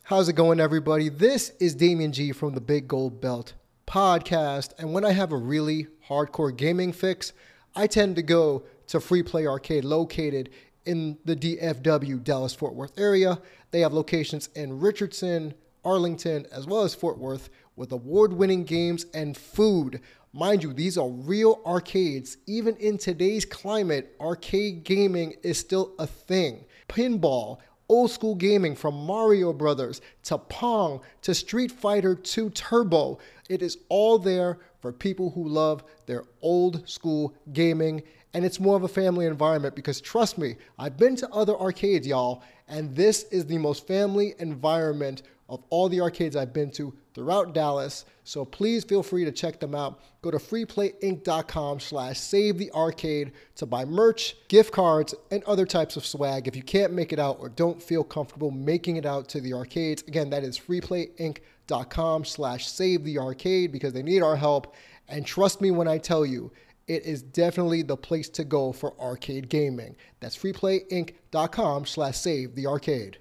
How's it going, everybody? This is Damian G from the Big Gold Belt podcast. And when I have a really hardcore gaming fix, I tend to go to Free Play Arcade, located in the DFW, Dallas-Fort Worth area. They have locations in Richardson, Arlington, as well as Fort Worth, with award-winning games and food. Mind you, these are real arcades. Even in today's climate, arcade gaming is still a thing. Pinball, old school gaming from Mario Brothers to Pong to Street Fighter 2 Turbo. It is all there for people who love their old school gaming. And it's more of a family environment because trust me, I've been to other arcades, y'all, and this is the most family environment of all the arcades I've been to throughout Dallas. So please feel free to check them out. Go to freeplayinc.com/savethearcade to buy merch, gift cards, and other types of swag. If you can't make it out or don't feel comfortable making it out to the arcades, again, that is freeplayinc.com/savethearcade because they need our help. And trust me when I tell you, it is definitely the place to go for arcade gaming. That's freeplayinc.com/savethearcade.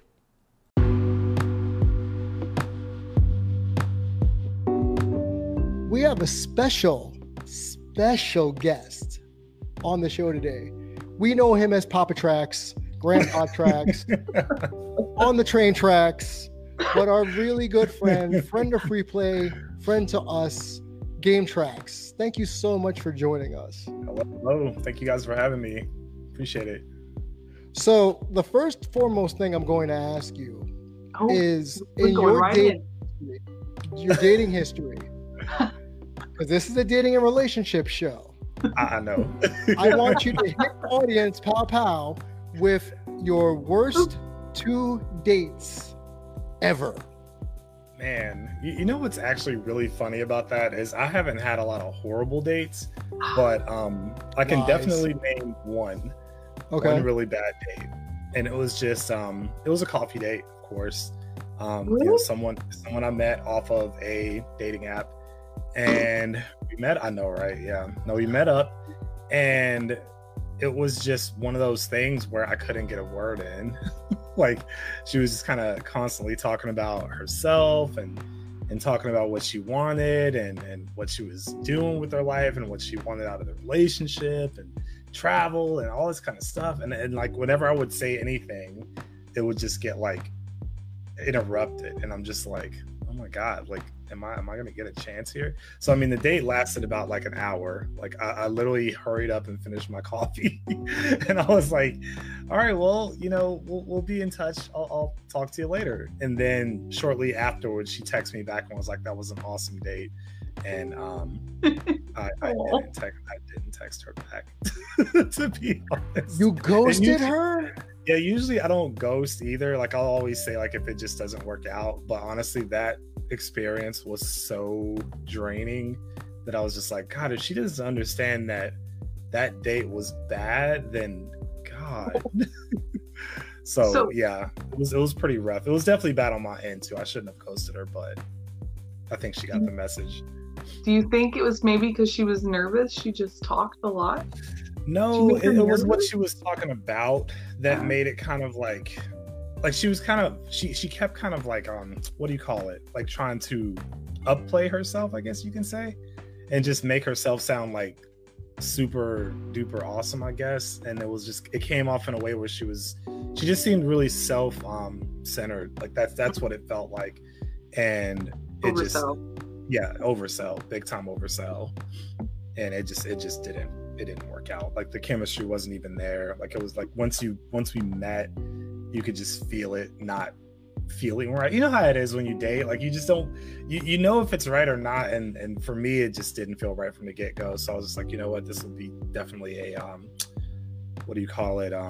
We have a special guest on the show today. We know him as Papa Tracks, Grandpa Tracks, on the train tracks, but our really good friend of Free Play, friend to us, Game Tracks. Thank you so much for joining us. Hello. Thank you guys for having me. Appreciate it. So the first foremost thing I'm going to ask you is in your dating history. Because this is a dating and relationship show. I know. I want you to hit the audience, pow, with your worst 2 dates ever. Man, you know what's actually really funny about that is I haven't had a lot of horrible dates, but I can definitely name one. Okay. One really bad date. And it was just, it was a coffee date, of course. You know, someone I met off of a dating app. And we met, I know, right? Yeah. No, we met up and it was just one of those things where I couldn't get a word in. Like she was just kind of constantly talking about herself and talking about what she wanted and what she was doing with her life and what she wanted out of the relationship and travel and all this kind of stuff. And like whenever I would say anything, it would just get like interrupted. And I'm just like, oh my God, like, am I gonna get a chance here? So I mean the date lasted about like an hour. Like I literally hurried up and finished my coffee and I was like, all right, well, you know, we'll be in touch. I'll talk to you later. And then shortly afterwards she texted me back and was like, that was an awesome date. And I didn't text her back. To be honest. You ghosted her? Yeah, usually I don't ghost either. Like I'll always say like if it just doesn't work out. But honestly, that experience was so draining that I was just like, God, if she doesn't understand that date was bad, then God. so yeah, it was pretty rough. It was definitely bad on my end too. I shouldn't have ghosted her, but I think she got the message. Do you think it was maybe because she was nervous? She just talked a lot? No, it was what she was talking about that made it kind of like she was kind of she kept kind of like what do you call it, like trying to upplay herself, I guess you can say, and just make herself sound like super duper awesome, I guess. And it came off in a way where she just seemed really self centered. Like that's what it felt like. And it oversell, big time oversell. And it just didn't work out. Like the chemistry wasn't even there. Like it was like once we met, you could just feel it not feeling right. You know how it is when you date, like you just don't, you know if it's right or not. And for me, it just didn't feel right from the get-go. So I was just like, you know what, this will be definitely a what do you call it?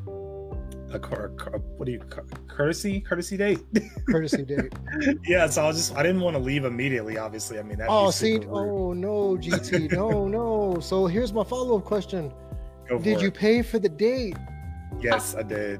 Courtesy date. Courtesy date. Yeah, so I didn't want to leave immediately, obviously. I mean, no, GT, no. So here's my follow-up question. Did you pay for the date? Yes, I did.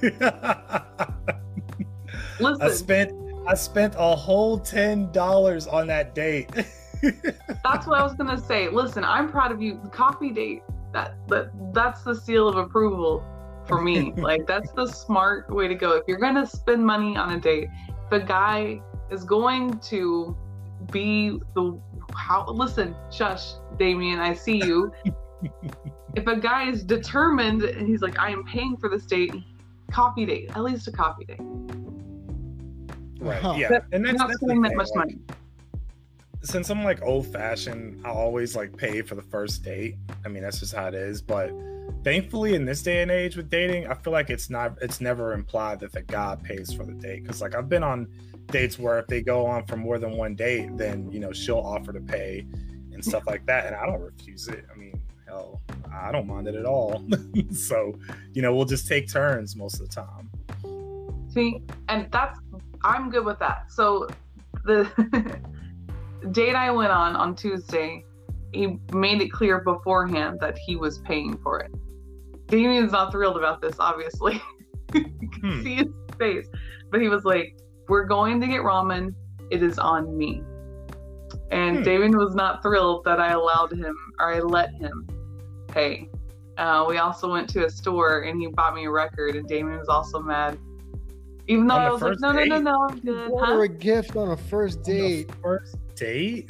Listen, I spent a whole $10 on that date. That's what I was gonna say. Listen, I'm proud of you. The coffee date, that's the seal of approval for me. Like that's the smart way to go. If you're gonna spend money on a date, the guy is going to be listen, shush, Damien, I see you. If a guy is determined and he's like, I am paying for this date, coffee date, at least a coffee date. Right. Huh. Yeah. And You're not that's spending the that thing, much like, money. since I'm like old fashioned, I always like pay for the first date. I mean, that's just how it is. But thankfully, in this day and age with dating, I feel like it's never implied that the guy pays for the date. Because like I've been on dates where if they go on for more than one date, then she'll offer to pay and stuff like that, and I don't refuse it. I mean, hell, I don't mind it at all. So we'll just take turns most of the time. See, and I'm good with that. So the date I went on Tuesday, he made it clear beforehand that he was paying for it. Damien's not thrilled about this, obviously. You can see his face. But he was like, we're going to get ramen. It is on me. And Damien was not thrilled that I let him pay. We also went to a store and he bought me a record, and Damien was also mad. Even though I was like, no, I'm good. You order a gift on a first date. First date?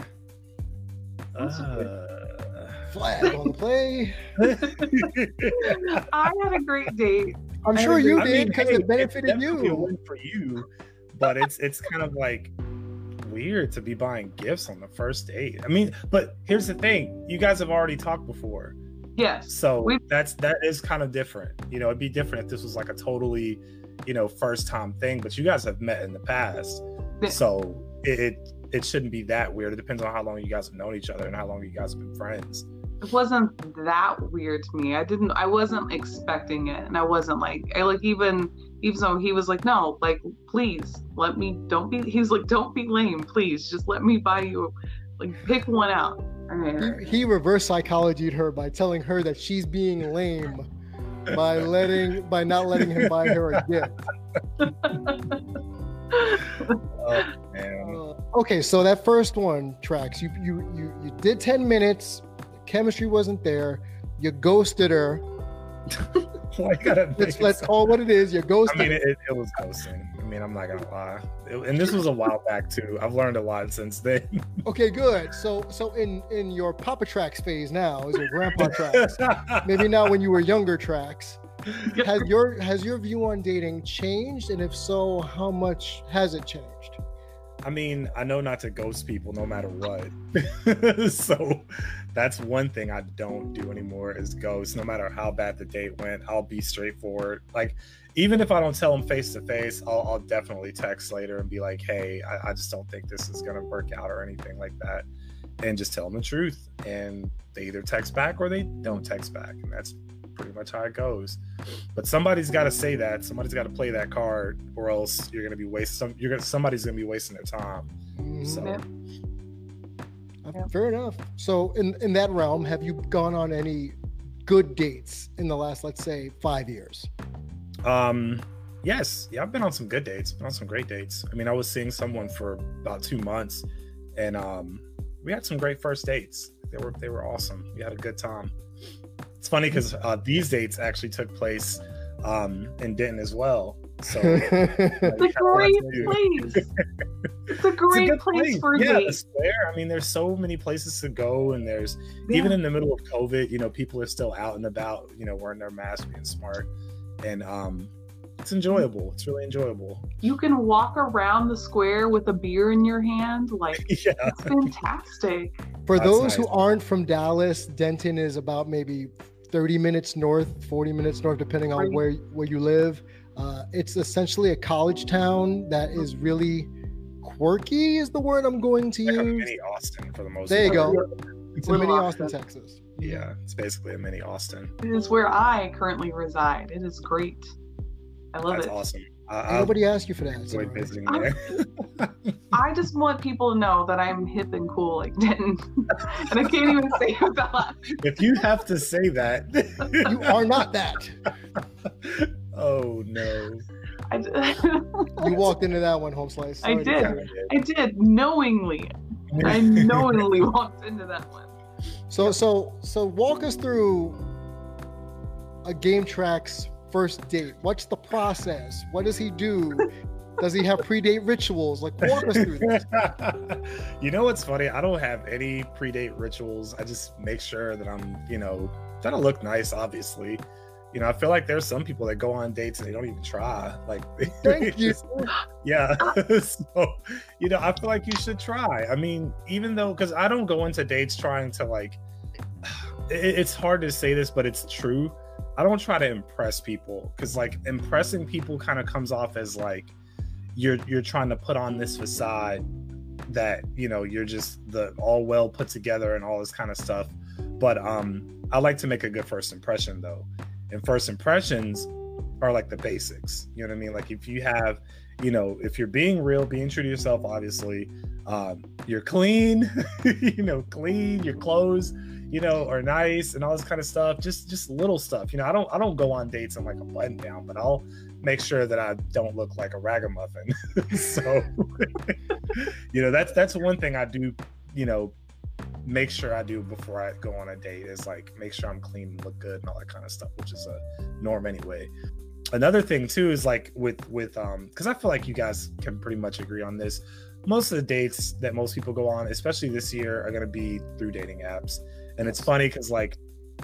Flag on the play. I had a great date. I'm sure you did because it benefited it's you. definitely a win for you, but it's kind of like weird to be buying gifts on the first date. I mean, but here's the thing: you guys have already talked before. Yes. So that is kind of different. It'd be different if this was like a totally, first time thing. But you guys have met in the past, so it shouldn't be that weird. It depends on how long you guys have known each other and how long you guys have been friends. It wasn't that weird to me. I wasn't expecting it, and I wasn't like even though he was like, no, like, please let me, he was like, don't be lame, please just let me buy you, like, pick one out. He reverse psychologied her by telling her that she's being lame by not letting him buy her a gift. Oh, man. Okay, so that first one, Trax, you did 10 minutes, the chemistry wasn't there, you ghosted her. Let's call it what it is. You ghosted. I mean, it was ghosting. I mean, I'm not gonna lie. And this was a while back too. I've learned a lot since then. Okay, good. So in your Papa Trax phase now, is your Grandpa Trax? Maybe now when you were younger Trax, has your view on dating changed? And if so, how much has it changed? I mean, I know not to ghost people no matter what. So that's one thing I don't do anymore is ghost. No matter how bad the date went, I'll be straightforward. Like, even if I don't tell them face to face, I'll definitely text later and be like, hey, I just don't think this is going to work out or anything like that. And just tell them the truth. And they either text back or they don't text back. And that's pretty much how it goes. But somebody's got to say that. Somebody's got to play that card, or else you're going to be wasting. Somebody's going to be wasting their time. Mm-hmm. So. Yeah. Fair enough. So in that realm, have you gone on any good dates in the last, let's say, 5 years? Yes. Yeah, I've been on some good dates. Been on some great dates. I mean, I was seeing someone for about 2 months, and we had some great first dates. They were awesome. We had a good time. It's funny because these dates actually took place in Denton as well. So it's a great place. It's a great place for a date. The square. I mean, there's so many places to go, and there's even in the middle of COVID, people are still out and about, wearing their masks, being smart, and it's enjoyable. It's really enjoyable. You can walk around the square with a beer in your hand, like it's fantastic. For those who aren't from Dallas, Denton is about maybe 30 minutes north, 40 minutes north, depending on where you live. It's essentially a college town that is really quirky, is the word I'm going to use. Like a mini Austin for the most part. There you go. It's a mini Austin, Texas. Yeah, it's basically a mini Austin. It is where I currently reside. It is great. I love it. That's awesome. Nobody asked you for that. Enjoy visiting there. I just want people to know that I'm hip and cool like Denton. And I can't even say that. If you have to say that. You are not that. Oh, no. You walked into that one, Home Slice. I did, knowingly. I knowingly walked into that one. So walk us through a Game Trax first date. What's the process? What does he do Does he have pre-date rituals? Like, walk us through this. You know what's funny? I don't have any pre-date rituals. I just make sure that I'm, trying to look nice, obviously. I feel like there's some people that go on dates and they don't even try. Like, thank you. Yeah. So, I feel like you should try. I mean, even though, because I don't go into dates trying to like, it's hard to say this, but it's true. I don't try to impress people, because like impressing people kind of comes off as like you're trying to put on this facade that, you're just the all well put together and all this kind of stuff. But I like to make a good first impression though. And first impressions are like the basics. You know what I mean? Like if you have, if you're being real, being true to yourself, obviously, you're clean, clean, your clothes, are nice and all this kind of stuff. Just little stuff. I don't go on dates in like a button down, but I'll make sure that I don't look like a ragamuffin. So, that's one thing I do, make sure I do before I go on a date is like make sure I'm clean and look good and all that kind of stuff, which is a norm anyway. Another thing too is like with because I feel like you guys can pretty much agree on this. Most of the dates that most people go on, especially this year, are going to be through dating apps. And it's funny because like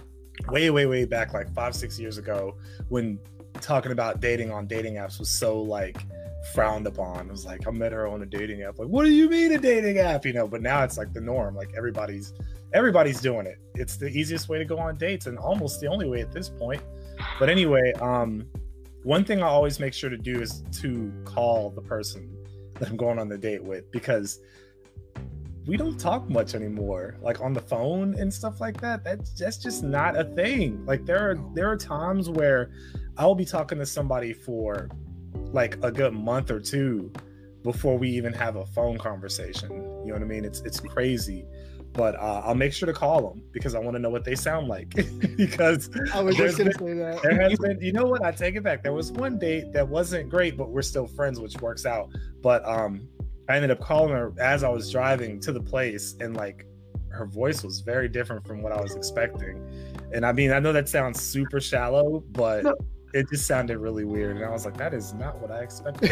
way back, like 5-6 years ago, when talking about dating on dating apps was so like frowned upon. It was like, I met her on a dating app. Like, what do you mean a dating app? But now it's like the norm. Like everybody's doing it. It's the easiest way to go on dates and almost the only way at this point. But anyway, one thing I always make sure to do is to call the person that I'm going on the date with, because we don't talk much anymore, like on the phone and stuff like that. That's just not a thing. Like there are times where I'll be talking to somebody for like a good month or two before we even have a phone conversation. You know what I mean? It's crazy. But I'll make sure to call them because I want to know what they sound like. Because I was just going to say that. There has been, you know what? I take it back. There was one date that wasn't great, but we're still friends, which works out. But I ended up calling her as I was driving to the place, and like her voice was very different from what I was expecting. And I mean, I know that sounds super shallow, but it just sounded really weird. And I was like, that is not what I expected.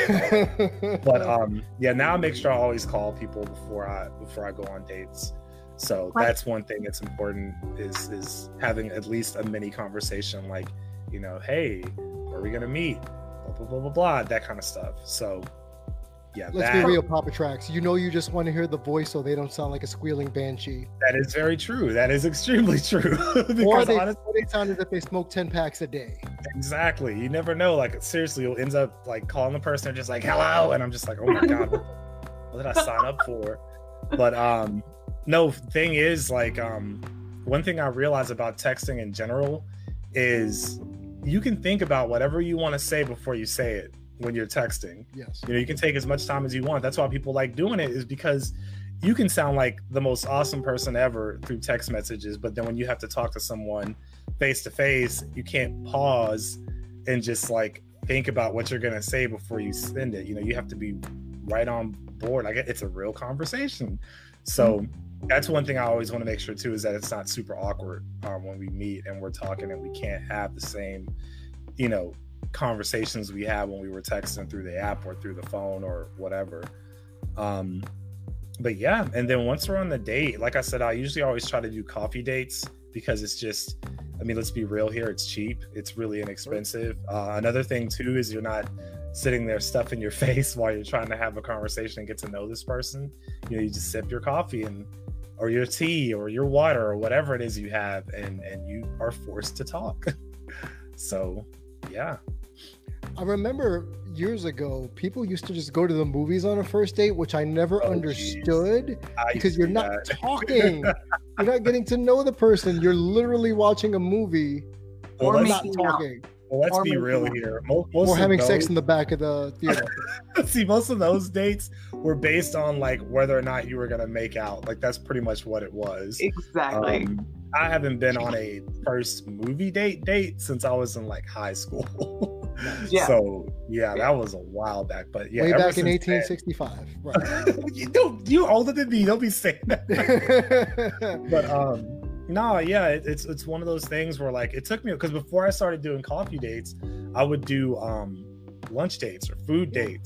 But yeah, now I make sure I always call people before I go on dates. So that's one thing that's important is having at least a mini conversation, like, hey, where are we gonna meet? Blah blah blah blah blah, that kind of stuff. So yeah, let's be real, Papa Tracks. You just want to hear the voice so they don't sound like a squealing banshee. That is very true. That is extremely true. Or they sound as if they smoke 10 packs a day. Exactly. You never know. Like seriously, you'll end up like calling the person and just like, hello, and I'm just like, oh my god, what did I sign up for? But no, thing is, like, one thing I realize about texting in general is you can think about whatever you want to say before you say it when you're texting. Yes. You can take as much time as you want. That's why people like doing it, is because you can sound like the most awesome person ever through text messages, but then when you have to talk to someone face to face, you can't pause and just like think about what you're going to say before you send it. You have to be right on board. Like it's a real conversation. So that's one thing I always want to make sure too, is that it's not super awkward when we meet and we're talking, and we can't have the same, conversations we had when we were texting through the app or through the phone or whatever. But yeah, and then once we're on the date, like I said, I usually always try to do coffee dates because it's just, let's be real here, it's cheap, it's really inexpensive. Another thing too is you're not sitting there stuffing your face while you're trying to have a conversation and get to know this person. You just sip your coffee or your tea or your water or whatever it is you have, and you are forced to talk. So yeah. I remember years ago, people used to just go to the movies on a first date, which I never understood, because you're not talking. You're not getting to know the person. You're literally watching a movie or not talking. Well, let's be real here. Or having sex in the back of the theater. See, most of those dates were based on like whether or not you were going to make out. Like that's pretty much what it was. Exactly. I haven't been on a first movie date since I was in like high school. Yeah. So yeah, that was a while back. But yeah, way back in 1865. Right. You're older than me. Don't be saying that. But no, yeah, it's one of those things where like it took me, because before I started doing coffee dates, I would do lunch dates or food dates.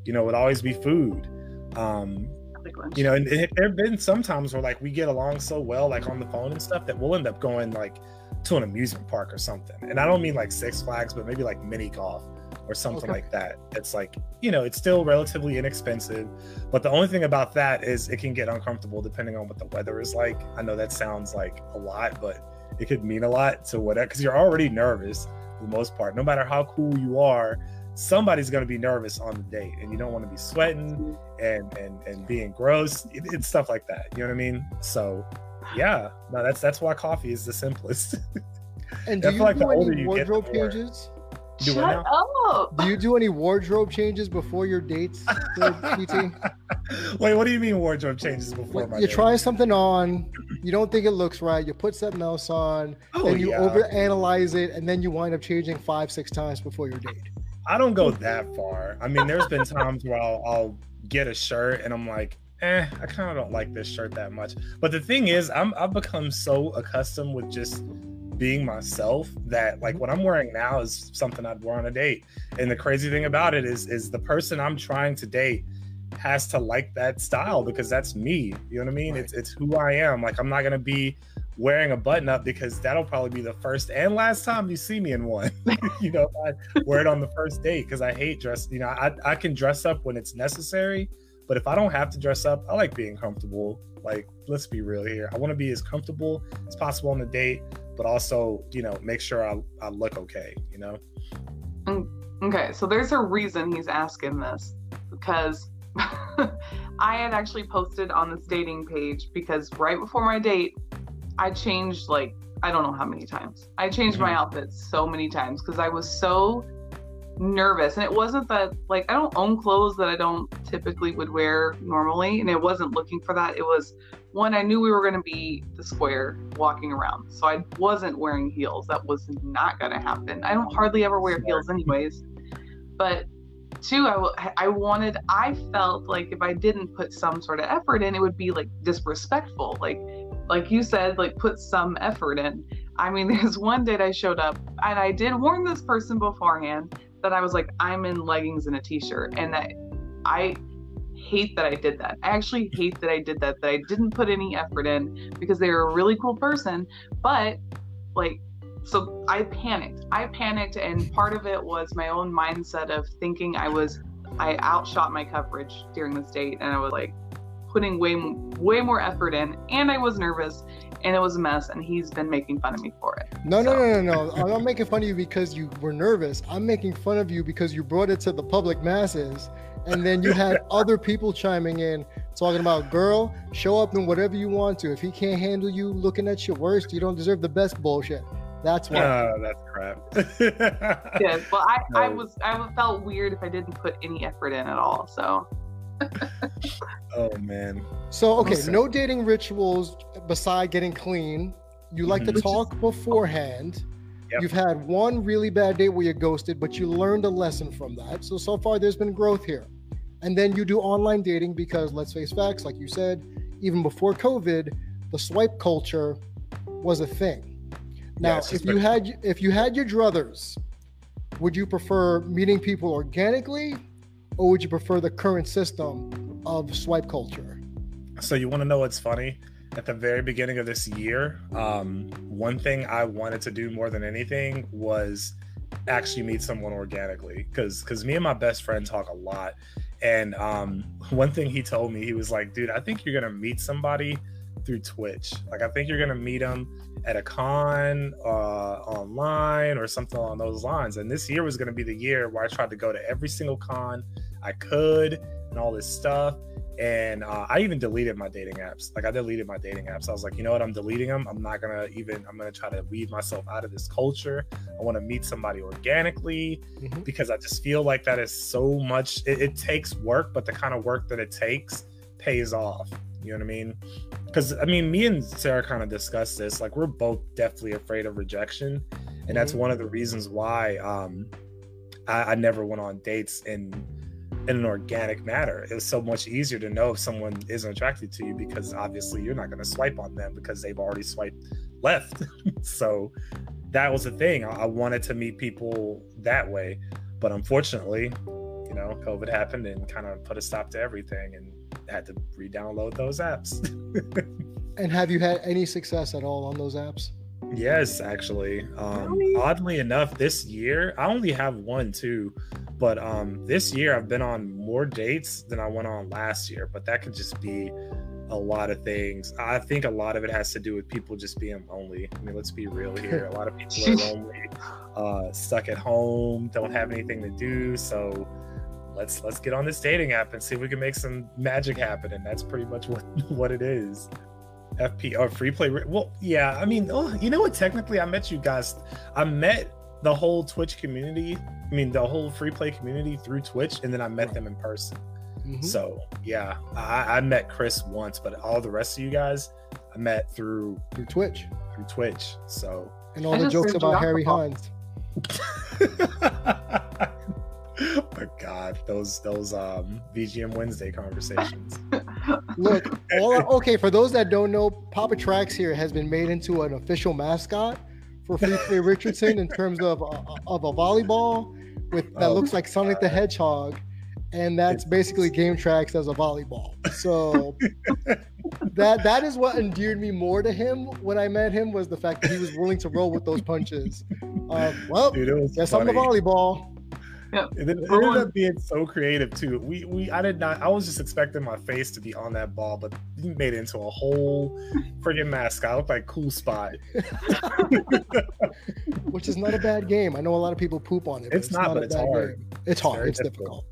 You know, it would always be food. You know, and there have been some times where like we get along so well, like on the phone and stuff, that we'll end up going like to an amusement park or something. And I don't mean like Six Flags, but maybe like mini golf or something like that. It's like, you know, it's still relatively inexpensive, but the only thing about that is it can get uncomfortable depending on what the weather is like. I know that sounds like a lot, but it could mean a lot to whatever, because you're already nervous for the most part. No matter how cool you are, somebody's going to be nervous on the date, and you don't want to be sweating and being gross. It's stuff like that. You know what I mean? So yeah, no, that's why coffee is the simplest. And do you like do any wardrobe changes? Shut up. Do you do any wardrobe changes before your dates, PT? Wait, what do you mean wardrobe changes before my You date? try something on, you don't think it looks right, you put something else on, and you overanalyze it, and then you wind up changing 5-6 times before your date. I don't go that far. I mean, there's been times where I'll get a shirt and I'm like, I kind of don't like this shirt that much. But the thing is, I've become so accustomed with just being myself that like what I'm wearing now is something I'd wear on a date. And the crazy thing about it is the person I'm trying to date has to like that style, because that's me. You know what I mean? Right. It's who I am. Like, I'm not gonna be wearing a button up because that'll probably be the first and last time you see me in one. You know, I wear it on the first date because I hate dress. You know, I can dress up when it's necessary, but if I don't have to dress up, I like being comfortable. Like, let's be real here. I want to be as comfortable as possible on the date, but also, you know, make sure I look okay, you know? Okay, so there's a reason he's asking this, because I had actually posted on this dating page, because right before my date, I changed like, I don't know how many times. I changed my outfit so many times because I was so nervous. And it wasn't that, like, I don't own clothes that I don't typically would wear normally, and it wasn't looking for that. It was one, I knew we were going to be the square walking around, so I wasn't wearing heels. That was not going to happen. I don't hardly ever wear heels anyways. But two, I felt like if I didn't put some sort of effort in, it would be like disrespectful. Like you said, like, put some effort in. I mean, there's one date I showed up, and I did warn this person beforehand that I was like, I'm in leggings and a t-shirt, and that I hate that I did that. I actually hate that I did that I didn't put any effort in, because they were a really cool person. But like, so I panicked, and part of it was my own mindset of thinking I outshot my coverage during this date, and I was like putting way more effort in, and I was nervous, and it was a mess, and he's been making fun of me for it. No. I'm not making fun of you because you were nervous. I'm making fun of you because you brought it to the public masses, and then you had other people chiming in talking about, girl, show up in whatever you want to. If he can't handle you looking at your worst, you don't deserve the best bullshit. That's why. That's crap. Yeah, well, I felt weird if I didn't put any effort in at all, so. Oh man. So okay, no dating rituals beside getting clean. You like to talk beforehand. Yep. You've had one really bad date where you ghosted, but you learned a lesson from that. So far there's been growth here. And then you do online dating because, let's face facts, like you said, even before COVID, the swipe culture was a thing. Now, if you had your druthers, would you prefer meeting people organically, or would you prefer the current system of swipe culture? So you want to know what's funny? At the very beginning of this year, one thing I wanted to do more than anything was actually meet someone organically, because me and my best friend talk a lot. And one thing he told me, he was like, dude, I think you're going to meet somebody through Twitch. Like, I think you're going to meet them at a con, online, or something along those lines. And this year was going to be the year where I tried to go to every single con I could and all this stuff. And I even deleted my dating apps. Like, I deleted my dating apps. I was like, you know what? I'm deleting them. I'm going to try to weed myself out of this culture. I want to meet somebody organically, because I just feel like that is so much. It takes work, but the kind of work that it takes pays off. You know what I mean? Because, I mean, me and Sarah kind of discussed this. Like, we're both definitely afraid of rejection. And that's one of the reasons why I never went on dates in an organic manner. It was so much easier to know if someone isn't attracted to you, because obviously you're not going to swipe on them because they've already swiped left. So that was the thing. I wanted to meet people that way. But unfortunately, you know, COVID happened and kind of put a stop to everything, and had to re-download those apps. And have you had any success at all on those apps? Yes, actually. Oddly enough, this year I only have one too, but this year I've been on more dates than I went on last year. But that could just be a lot of things. I think a lot of it has to do with people just being lonely. I mean, let's be real here. A lot of people are lonely, stuck at home, don't have anything to do. So let's get on this dating app and see if we can make some magic happen. And that's pretty much what it is. FP or free play. Well, yeah. I mean, you know what? Technically, I met you guys. I met the whole Twitch community. I mean, the whole free play community through Twitch, and then I met them in person. Mm-hmm. So yeah, I met Chris once, but all the rest of you guys I met through Twitch. Through Twitch. So and all the jokes about Harry Hines. Oh God, those VGM Wednesday conversations. Look, okay, for those that don't know, Papa Trax here has been made into an official mascot for Free Play Richardson in terms of a volleyball that looks like Sonic the Hedgehog, and that's basically Game Trax as a volleyball. So that is what endeared me more to him when I met him, was the fact that he was willing to roll with those punches. Well, dude, guess I'm the volleyball. Yeah. It ended up being so creative too. I was just expecting my face to be on that ball, but he made it into a whole friggin' mascot. It looked like Cool Spot. Which is not a bad game. I know a lot of people poop on it. It's not, but it's hard. Game. It's hard. It's difficult.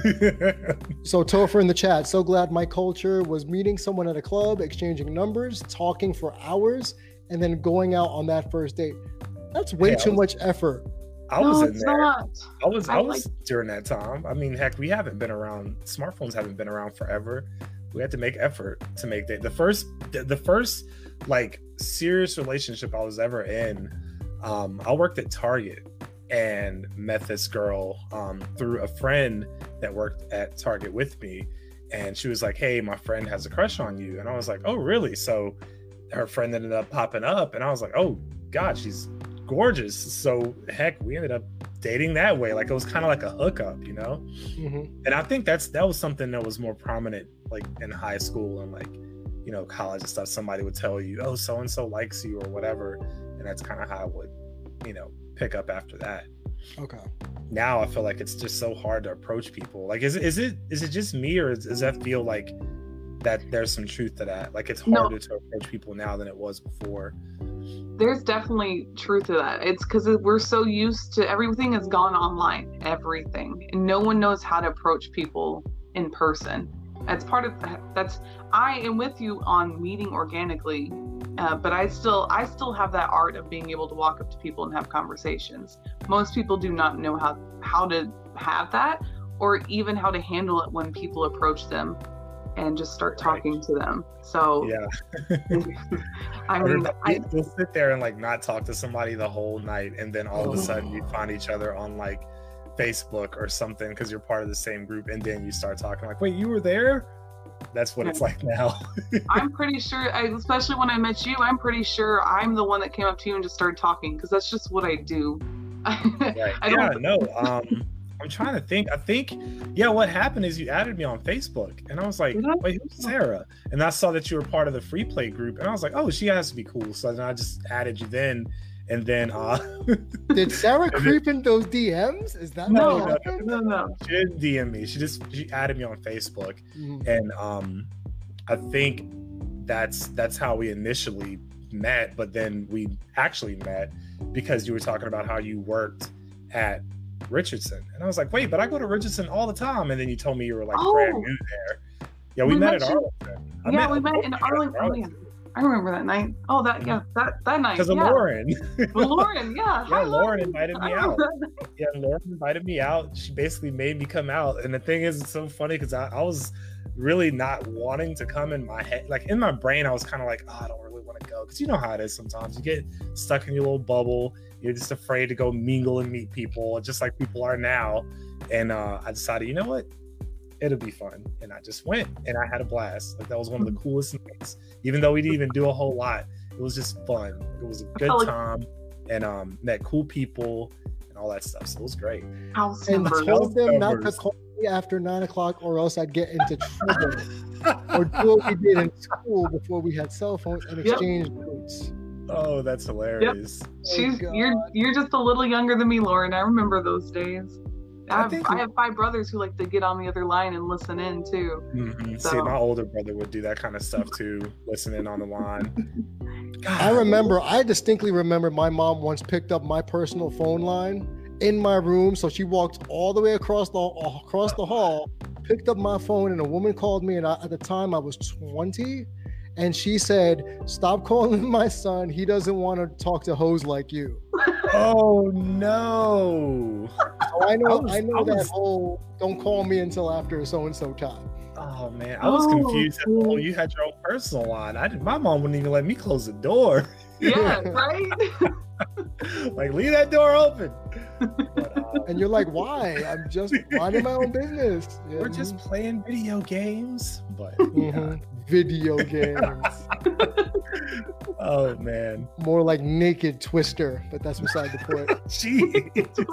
So Topher in the chat, so glad my culture was meeting someone at a club, exchanging numbers, talking for hours, and then going out on that first date. That's way too much effort. I was in there. I was during that time. I mean, heck, we haven't been around. Smartphones haven't been around forever. We had to make effort to make that. The first like serious relationship I was ever in. I worked at Target and met this girl through a friend that worked at Target with me, and she was like, "Hey, my friend has a crush on you," and I was like, "Oh, really?" So her friend ended up popping up, and I was like, "Oh God, she's gorgeous." So heck, we ended up dating that way. Like it was kind of like a hookup, you know. Mm-hmm. And I think that was something that was more prominent like in high school and like, you know, college and stuff. Somebody would tell you, "Oh, so and so likes you," or whatever, and that's kind of how I would, you know, pick up after that. Okay. Now I feel like it's just so hard to approach people. Like is it just me, or does that feel like that there's some truth to that? Like it's harder to approach people now than it was before. There's definitely truth to that. It's because we're so used to everything has gone online, everything, and no one knows how to approach people in person. That's part of that. I am with you on meeting organically, but I still have that art of being able to walk up to people and have conversations. Most people do not know how to have that, or even how to handle it when people approach them and just start talking to them. So yeah. I mean, you'll sit there and like not talk to somebody the whole night, and then all of a sudden you find each other on like Facebook or something because you're part of the same group, and then you start talking like, "Wait, you were there?" That's what it's like now. I'm pretty sure, especially when I met you, I'm pretty sure I'm the one that came up to you and just started talking, because that's just what I do. Right. I'm trying to think. I think, what happened is you added me on Facebook, and I was like, "Wait, who's Sarah?" And I saw that you were part of the free play group, and I was like, "Oh, she has to be cool." So then I just added you then, and then did Sarah creep in those DMs? Is that no? She didn't DM me. She added me on Facebook, and I think that's how we initially met. But then we actually met because you were talking about how you worked at Richardson, and I was like, "Wait, but I go to Richardson all the time." And then you told me you were like brand new there. Yeah, we met at Arlington. We met in Arlington. I remember that night. Oh, that night. Because of Lauren. Lauren, yeah. Yeah, Lauren invited me out. Yeah, Lauren invited me out. She basically made me come out. And the thing is, it's so funny because I was really not wanting to come. In my head, like in my brain, I was kind of like, "Oh, I don't really want to go," because you know how it is sometimes. You get stuck in your little bubble. You're just afraid to go mingle and meet people, just like people are now. And I decided, you know what? It'll be fun. And I just went, and I had a blast. Like that was one of the coolest nights. Even though we didn't even do a whole lot, it was just fun. It was a good time. and met cool people and all that stuff. So it was great. House And numbers. told them not to call me after 9 o'clock or else I'd get into trouble. Or do what we did in school before we had cell phones and exchange notes. Oh, that's hilarious. You're just a little younger than me, Lauren. I remember those days. I have 5 brothers who like to get on the other line and listen in too. Mm-hmm. So. See, my older brother would do that kind of stuff too, listen in on the line. God. I distinctly remember my mom once picked up my personal phone line in my room. So she walked all the way across the hall, picked up my phone, and a woman called me. And at the time I was 20. And she said, "Stop calling my son. He doesn't want to talk to hoes like you." Oh no! So I know that whole "don't call me until after so and so" time. Oh man, I was confused. Oh, you had your own personal line. My mom wouldn't even let me close the door. Yeah, right. Like, leave that door open. But, and you're like, why? I'm just minding my own business. Yeah. We're just playing video games. But video games. Oh man. More like Naked Twister, but that's beside the point. Jeez.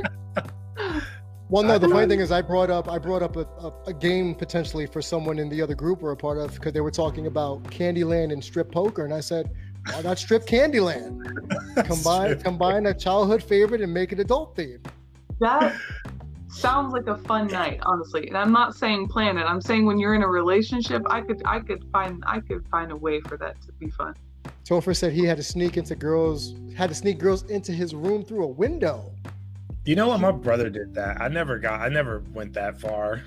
Well, no, the funny thing is I brought up a game potentially for someone in the other group we're a part of, because they were talking about Candyland and strip poker, and I said, why not strip Candyland? Combine a childhood favorite and make it adult themed. That sounds like a fun night, honestly. And I'm not saying plan it. I'm saying when you're in a relationship, I could find a way for that to be fun. Topher said he had to sneak girls into his room through a window. You know what? My brother did that. I never went that far.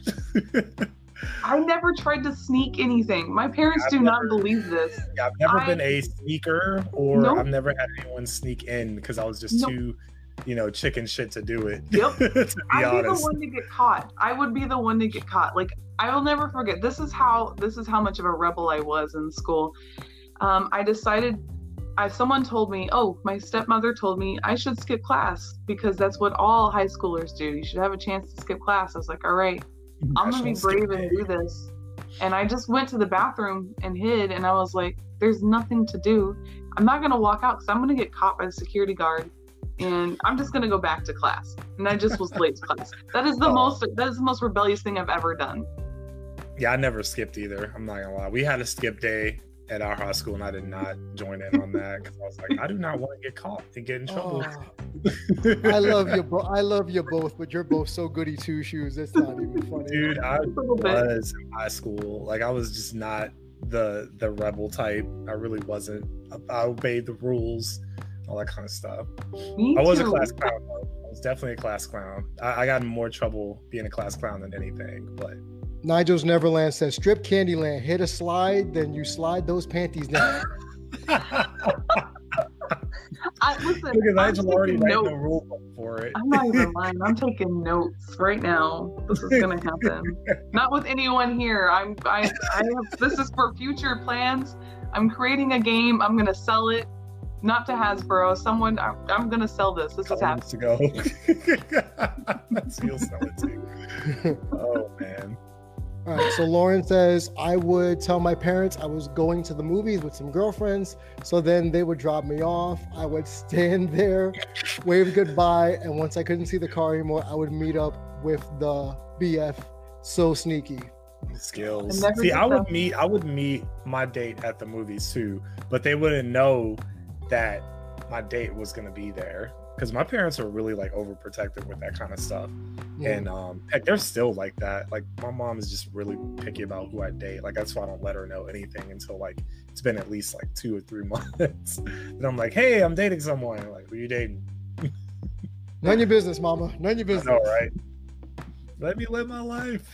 I never tried to sneak anything. My parents do not believe this. Yeah, I've never been a sneaker, or I've never had anyone sneak in because I was just too, chicken shit to do it. Yep. To be I'd be the honest. one to get caught. I would be the one to get caught. Like, I will never forget. This is how much of a rebel I was in school. I decided. Someone told me, my stepmother told me I should skip class because that's what all high schoolers do. You should have a chance to skip class. I was like, all right, I'm going to be brave and do this. And I just went to the bathroom and hid, and I was like, there's nothing to do. I'm not going to walk out because I'm going to get caught by the security guard, and I'm just going to go back to class. And I just was late to class. That is the most rebellious thing I've ever done. Yeah, I never skipped either. I'm not going to lie. We had a skip day at our high school, and I did not join in on that because I was like, I do not want to get caught and get in trouble. I love you both, but you're both so goody two shoes. It's not even funny. Dude, I was in high school. Like, I was just not the rebel type. I really wasn't. I obeyed the rules, all that kind of stuff. I was a class clown though. I was definitely a class clown. I got in more trouble being a class clown than anything, but Nigel's Neverland says, strip Candyland, hit a slide, then you slide those panties down. Listen, because Nigel already wrote the rule book for it. I'm not even lying. I'm taking notes right now. This is gonna happen. Not with anyone here. This is for future plans. I'm creating a game. I'm gonna sell it. Not to Hasbro. I'm gonna sell this. This is happening. To go. You'll sell it too. Oh man. All right, so Lauren says, I would tell my parents I was going to the movies with some girlfriends, so then they would drop me off. I would stand there, wave goodbye, and once I couldn't see the car anymore, I would meet up with the BF. So sneaky. Skills. See, I would meet my date at the movies too, but they wouldn't know that my date was gonna be there. Because my parents are really like overprotective with that kind of stuff. Yeah. And heck, they're still like that. Like, my mom is just really picky about who I date. Like, that's why I don't let her know anything until like it's been at least like 2 or 3 months. And I'm like, hey, I'm dating someone. I'm like, who are you dating? None of your business, mama. None of your business. I know, right? Let me live my life.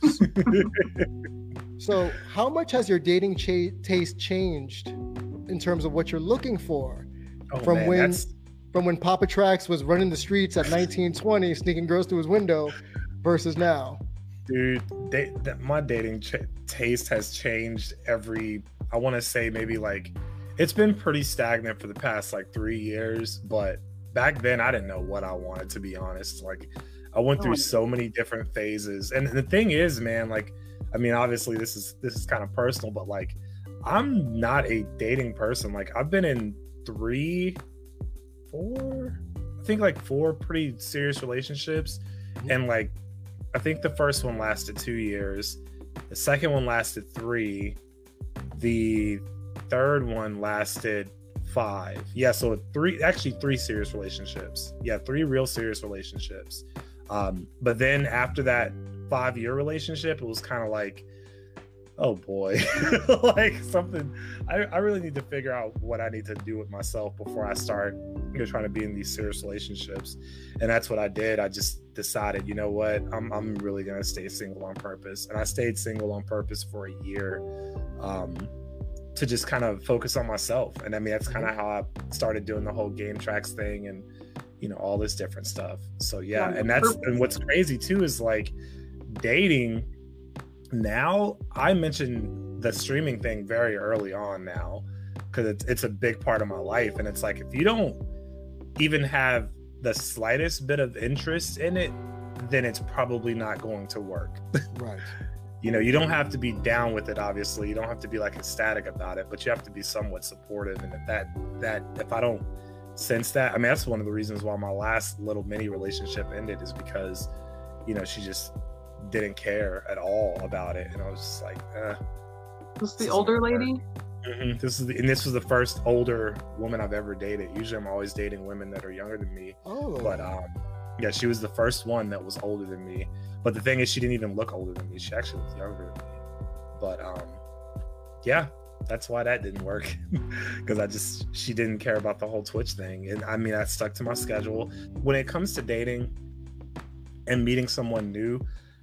So how much has your dating taste changed in terms of what you're looking for? From when Papa Trax was running the streets at 1920, sneaking girls through his window, versus now? Dude, my dating taste has changed I want to say maybe like, it's been pretty stagnant for the past like 3 years, but back then I didn't know what I wanted, to be honest. Like, I went through so many different phases. And the thing is, man, like, I mean, obviously this is kind of personal, but like, I'm not a dating person. Like, I've been in 3 four pretty serious relationships. And like, I think the first one lasted 2 years. The second one lasted 3. The third one lasted 5. Yeah, so three serious relationships. Yeah, 3 real serious relationships. But then after that 5-year relationship, it was kind of like, oh boy, like something. I really need to figure out what I need to do with myself before I start, trying to be in these serious relationships. And that's what I did. I just decided, you know what, I'm really gonna stay single on purpose. And I stayed single on purpose for a year, to just kind of focus on myself. And I mean, that's kind of how I started doing the whole Game Tracks thing and, all this different stuff. So yeah, and what's crazy too is like dating now. I mentioned the streaming thing very early on now because it's a big part of my life. And it's like, if you don't even have the slightest bit of interest in it, then it's probably not going to work. Right. You don't have to be down with it, obviously. You don't have to be like ecstatic about it, but you have to be somewhat supportive. And if I don't sense that, I mean, that's one of the reasons why my last little mini relationship ended, is because, she just didn't care at all about it. And I was just like, Was the older lady? Mm-hmm. This was the first older woman I've ever dated. Usually I'm always dating women that are younger than me. Oh. But yeah, she was the first one that was older than me. But the thing is, she didn't even look older than me. She actually looked younger than me. But yeah, that's why that didn't work. Because she didn't care about the whole Twitch thing. And I mean, I stuck to my schedule. When it comes to dating and meeting someone new,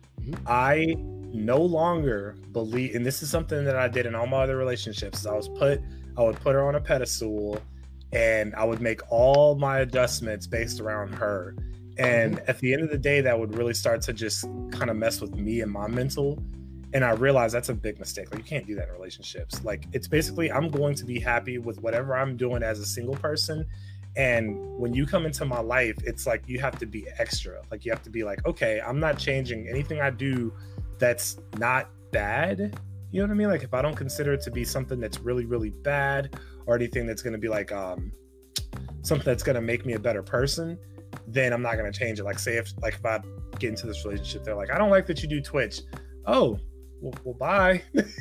I no longer believe, and this is something that I did in all my other relationships, is I would put her on a pedestal and I would make all my adjustments based around her. And at the end of the day, that would really start to just kind of mess with me and my mental. And I realized that's a big mistake. Like, you can't do that in relationships. Like, it's basically, I'm going to be happy with whatever I'm doing as a single person. And when you come into my life, it's like, you have to be extra. Like, you have to be like, okay, I'm not changing anything I do that's not bad. You know what I mean? Like, if I don't consider it to be something that's really, really bad, or anything that's going to be like something that's going to make me a better person, then I'm not going to change it. Like, say if I get into this relationship, they're like, I don't like that you do Twitch. Oh, well bye.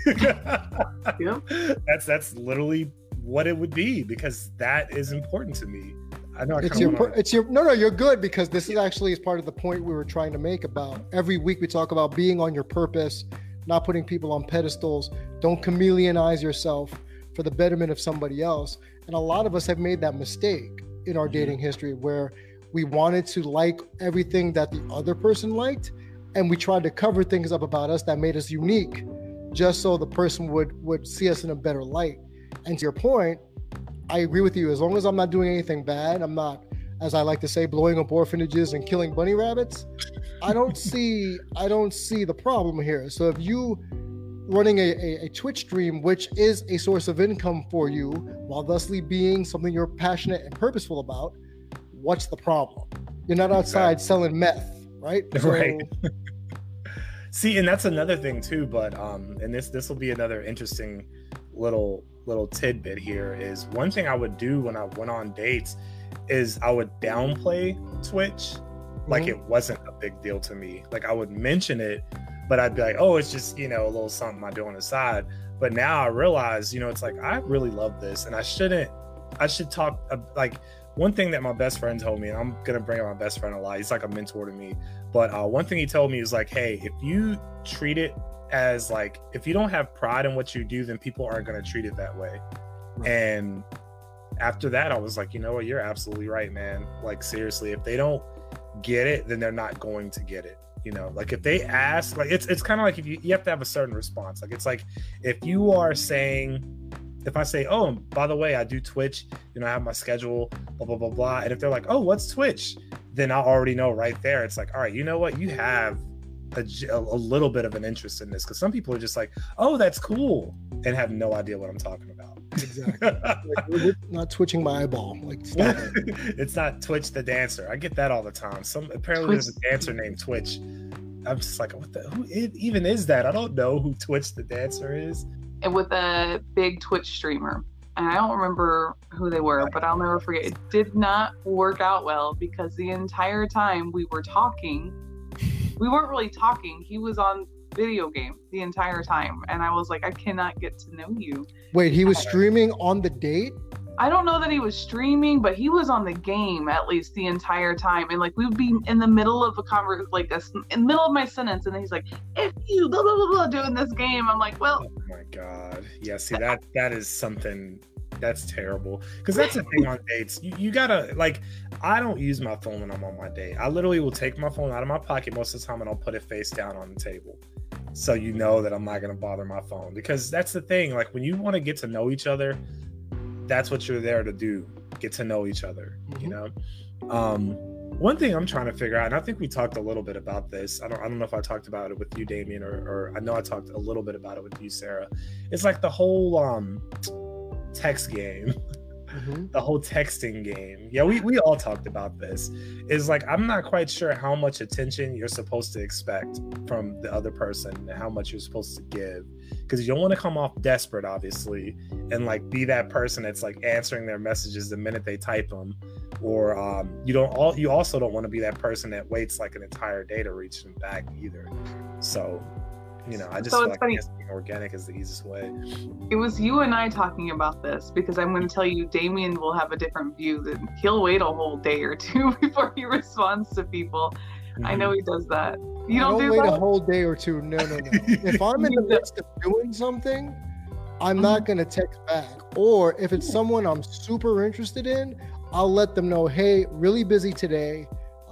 Yeah. That's literally what it would be, because that is important to me. I know you're good, because this is actually part of the point we were trying to make about every week we talk about being on your purpose, not putting people on pedestals. Don't chameleonize yourself for the betterment of somebody else. And a lot of us have made that mistake in our dating history, where we wanted to like everything that the other person liked, and we tried to cover things up about us that made us unique, just so the person would see us in a better light. And to your point, I agree with you. As long as I'm not doing anything bad, I'm not, as I like to say, blowing up orphanages and killing bunny rabbits, I don't see the problem here. So if you running a Twitch stream, which is a source of income for you, while thusly being something you're passionate and purposeful about, what's the problem? You're not outside selling meth, right? Right. See, and that's another thing too, but and this will be another interesting little tidbit here, is one thing I would do when I went on dates is I would downplay Twitch like it wasn't a big deal to me. Like, I would mention it, but I'd be like, oh, it's just, a little something I do on the side. But now I realize, it's like, I really love this, and I should talk, like, one thing that my best friend told me, and I'm going to bring up my best friend a lot, he's like a mentor to me, but one thing he told me is like, hey, if you treat it as like, if you don't have pride in what you do, then people aren't going to treat it that way. Right. And after that, I was like, you know what, you're absolutely right, man. Like, seriously, if they don't get it, then they're not going to get it. Like, if they ask, like, it's kind of like, if you have to have a certain response. Like, it's like, if I say, oh, by the way, I do Twitch, I have my schedule, blah, blah, blah, blah. And if they're like, oh, what's Twitch? Then I already know right there. It's like, all right, you know what? You have a little bit of an interest in this. Because some people are just like, oh, that's cool, and have no idea what I'm talking about. Exactly. Like, we're not twitching my eyeball. Like, stop it. It's not Twitch the dancer. I get that all the time. Apparently there's a dancer named Twitch. I'm just like, who even is that? I don't know who Twitch the dancer is. And with a big Twitch streamer. and I don't remember who they were, but I'll never forget. It did not work out well because the entire time we were talking, we weren't really talking. He was on video game the entire time, and I was like, I cannot get to know you. Wait, he was streaming on the date? I don't know that he was streaming, but he was on the game at least the entire time. And like we would be in the middle of a conversation, like in the middle of my sentence, and then he's like, "If you blah blah blah blah doing this game," I'm like, "Well." Oh my god, yeah. See that is something that's terrible. Because that's the thing on dates. You gotta like. I don't use my phone when I'm on my date. I literally will take my phone out of my pocket most of the time and I'll put it face down on the table, so you know that I'm not gonna bother my phone. Because that's the thing. Like when you want to get to know each other, that's what you're there to do, get to know each other, you know? One thing I'm trying to figure out, and I think we talked a little bit about this. I don't know if I talked about it with you, Damien, or I know I talked a little bit about it with you, Sarah. It's like the whole text game, the whole texting game. Yeah, we all talked about this. Is like, I'm not quite sure how much attention you're supposed to expect from the other person and how much you're supposed to give. Because you don't want to come off desperate, obviously, and like be that person that's like answering their messages the minute they type them, or you also don't want to be that person that waits like an entire day to reach them back either. So, you know, I just feel like being organic is the easiest way. It was you and I talking about this, because I'm going to tell you, Damien will have a different view. That he'll wait a whole day or two before he responds to people. I know he does that. You don't do wait that? a whole day or two. No. If I'm in the midst of doing something, I'm not going to text back. Or if it's someone I'm super interested in, I'll let them know, hey, really busy today.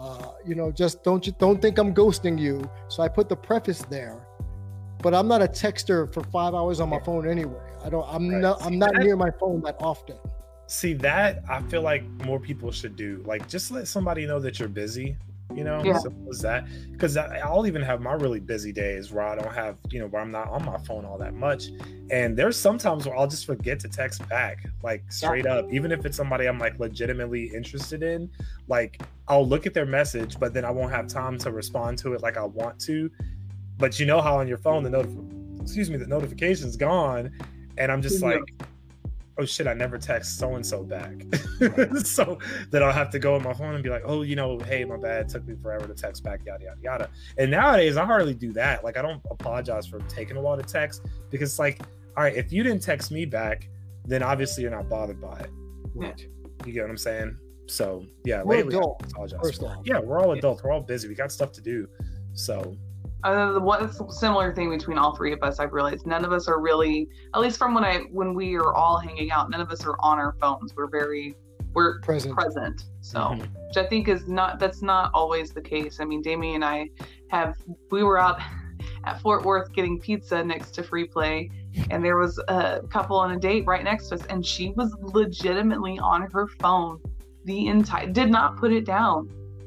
Just don't think I'm ghosting you. So I put the preface there. But I'm not a texter for 5 hours on my phone anyway. I'm not near my phone that often. See, that I feel like more people should do. Like, just let somebody know that you're busy. You know, simple as that. Because I'll even have my really busy days where I don't have, where I'm not on my phone all that much. And there's sometimes where I'll just forget to text back, like straight up, even if it's somebody I'm like legitimately interested in. Like, I'll look at their message, but then I won't have time to respond to it like I want to. But you know how on your phone the notification's gone, and I'm just like, oh shit, I never text so-and-so back. So then I'll have to go on my phone and be like, oh, hey, my bad, it took me forever to text back, yada, yada, yada. And nowadays, I hardly do that. Like, I don't apologize for taking a while to text, because it's like, all right, if you didn't text me back, then obviously you're not bothered by it. Right. You get what I'm saying? So, yeah, we're lately, adults, I apologize. First off. Yeah, we're all adults. We're all busy. We got stuff to do. So... one similar thing between all three of us, I've realized none of us are really, at least from when we are all hanging out, none of us are on our phones. We're present. So, which I think that's not always the case. I mean, Damien and I we were out at Fort Worth getting pizza next to Free Play, and there was a couple on a date right next to us, and she was legitimately on her phone did not put it down